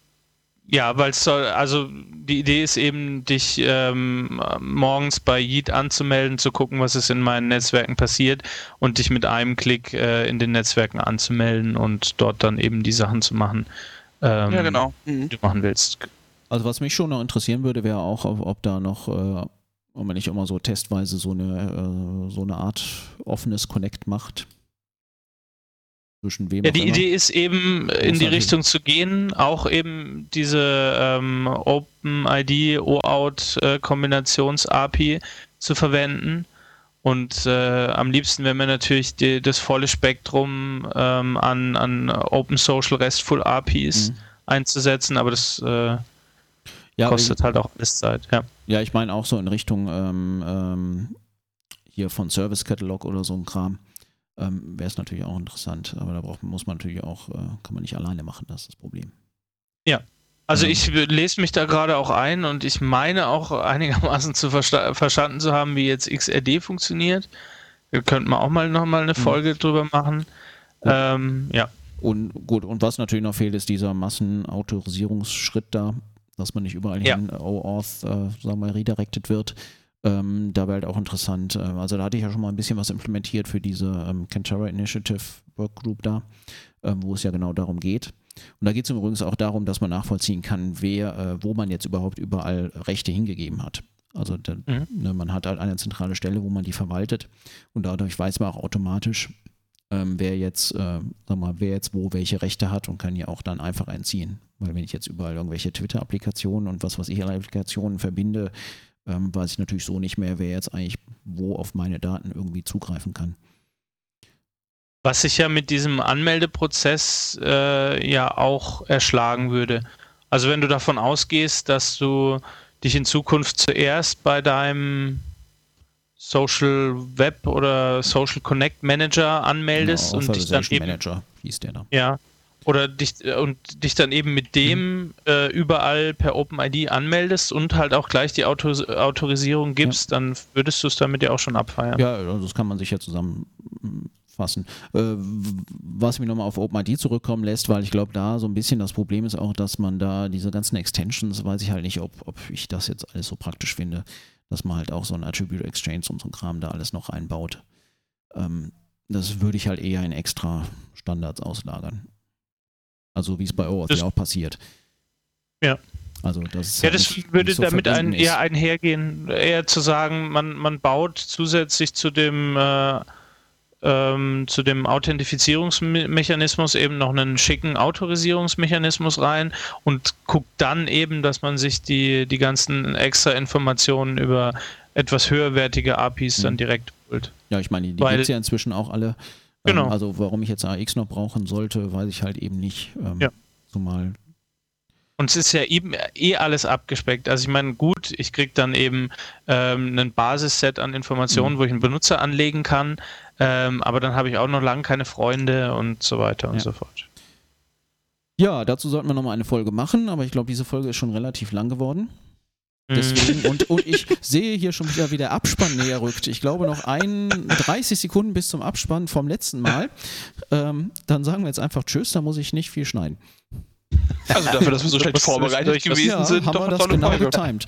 Ja, weil es soll, also die Idee ist eben, dich ähm, morgens bei Yeet anzumelden, zu gucken, was ist in meinen Netzwerken passiert und dich mit einem Klick äh, in den Netzwerken anzumelden und dort dann eben die Sachen zu machen, ähm, ja, genau. mhm. die du machen willst. Also was mich schon noch interessieren würde, wäre auch, ob, ob da noch, äh, ob man nicht immer so testweise so eine, äh, so eine Art offenes Connect macht. Zwischen wem ja, auch die immer. Idee ist eben, in die Richtung zu gehen, auch eben diese ähm, OpenID O-Auth-Kombinations-A P I zu verwenden. Und äh, am liebsten wäre mir natürlich die, das volle Spektrum ähm, an, an Open Social RESTful A P Is mhm. einzusetzen, aber das äh, ja, kostet ich, halt auch alles Zeit. Ja, ja ich meine auch so in Richtung ähm, ähm, hier von Service Catalog oder so ein Kram. Ähm, wäre es natürlich auch interessant, aber da braucht, muss man natürlich auch, äh, kann man nicht alleine machen, das ist das Problem. Ja, also ähm. ich lese mich da gerade auch ein und ich meine auch einigermaßen zu versta- verstanden zu haben, wie jetzt X R D funktioniert. Wir könnten wir auch mal nochmal eine Folge mhm. drüber machen. Ähm, ja. Und gut, und was natürlich noch fehlt, ist dieser Massenautorisierungsschritt da, dass man nicht überall ja. hin O-Auth, äh, sagen wir mal, redirected wird. Ähm, da wäre halt auch interessant, äh, also da hatte ich ja schon mal ein bisschen was implementiert für diese ähm, Kantara Initiative Workgroup da, ähm, wo es ja genau darum geht. Und da geht es übrigens auch darum, dass man nachvollziehen kann, wer, äh, wo man jetzt überhaupt überall Rechte hingegeben hat. Also da, mhm. ne, man hat halt eine zentrale Stelle, wo man die verwaltet und dadurch weiß man auch automatisch, ähm, wer jetzt, äh, sag mal, wer jetzt wo welche Rechte hat und kann ja auch dann einfach entziehen. Weil wenn ich jetzt überall irgendwelche Twitter-Applikationen und was weiß ich, Applikationen verbinde, Ähm, weiß ich natürlich so nicht mehr, wer jetzt eigentlich wo auf meine Daten irgendwie zugreifen kann. Was sich ja mit diesem Anmeldeprozess äh, ja auch erschlagen würde. Also wenn du davon ausgehst, dass du dich in Zukunft zuerst bei deinem Social Web oder Social Connect Manager anmeldest genau, und dich dann eben, Manager hieß der da. Ja. Oder dich, und dich dann eben mit dem mhm. äh, überall per OpenID anmeldest und halt auch gleich die Auto, Autorisierung gibst, ja. dann würdest du es damit ja auch schon abfeiern. Ja, also das kann man sich ja zusammenfassen. Äh, was mich nochmal auf OpenID zurückkommen lässt, weil ich glaube, da so ein bisschen das Problem ist auch, dass man da diese ganzen Extensions, weiß ich halt nicht, ob, ob ich das jetzt alles so praktisch finde, dass man halt auch so ein Attribute Exchange und so ein Kram da alles noch einbaut. Ähm, das würde ich halt eher in extra Standards auslagern. Also wie es bei OAuth ja auch passiert. Ja. Also das ist ja, halt das nicht, würde nicht so damit ein, ist. eher einhergehen, eher zu sagen, man, man baut zusätzlich zu dem äh, ähm, zu dem Authentifizierungsmechanismus eben noch einen schicken Autorisierungsmechanismus rein und guckt dann eben, dass man sich die, die ganzen extra Informationen über etwas höherwertige A P Is mhm. dann direkt holt. Ja, ich meine, die gibt es ja inzwischen auch alle. Genau. Ähm, also warum ich jetzt A X noch brauchen sollte, weiß ich halt eben nicht. Ähm, ja. Zumal Und es ist ja eben eh alles abgespeckt. Also ich meine, gut, ich kriege dann eben ähm, ein Basisset an Informationen, mhm. wo ich einen Benutzer anlegen kann, ähm, aber dann habe ich auch noch lange keine Freunde und so weiter und ja. so fort. Ja, dazu sollten wir nochmal eine Folge machen, aber ich glaube, diese Folge ist schon relativ lang geworden. Deswegen, und, und ich sehe hier schon wieder, wie der Abspann näher rückt. Ich glaube noch ein, dreißig Sekunden bis zum Abspann vom letzten Mal. Ähm, dann sagen wir jetzt einfach Tschüss, da muss ich nicht viel schneiden. Also dafür, dass wir so schlecht vorbereitet gewesen ja, sind, haben doch wir das tolle genau Folge. getimed.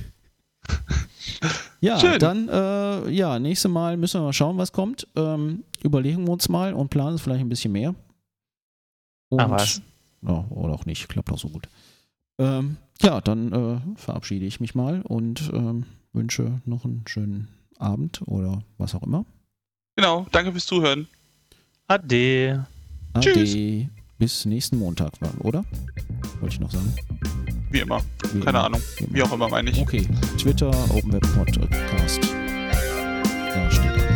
Ja, Schön. dann, äh, ja, nächstes Mal müssen wir mal schauen, was kommt. Ähm, überlegen wir uns mal und planen es vielleicht ein bisschen mehr. Und, Ach was. Ja, oder auch nicht, klappt auch so gut. Ähm, ja, dann äh, verabschiede ich mich mal und ähm, wünsche noch einen schönen Abend oder was auch immer. Genau, danke fürs Zuhören. Ade. Ade. Tschüss. Bis nächsten Montag, oder? Wollte ich noch sagen. Wie immer. Wie Keine immer. Ahnung. Wie, Wie auch immer, meine ich. Okay. Twitter, Open Web Podcast. Da steht er.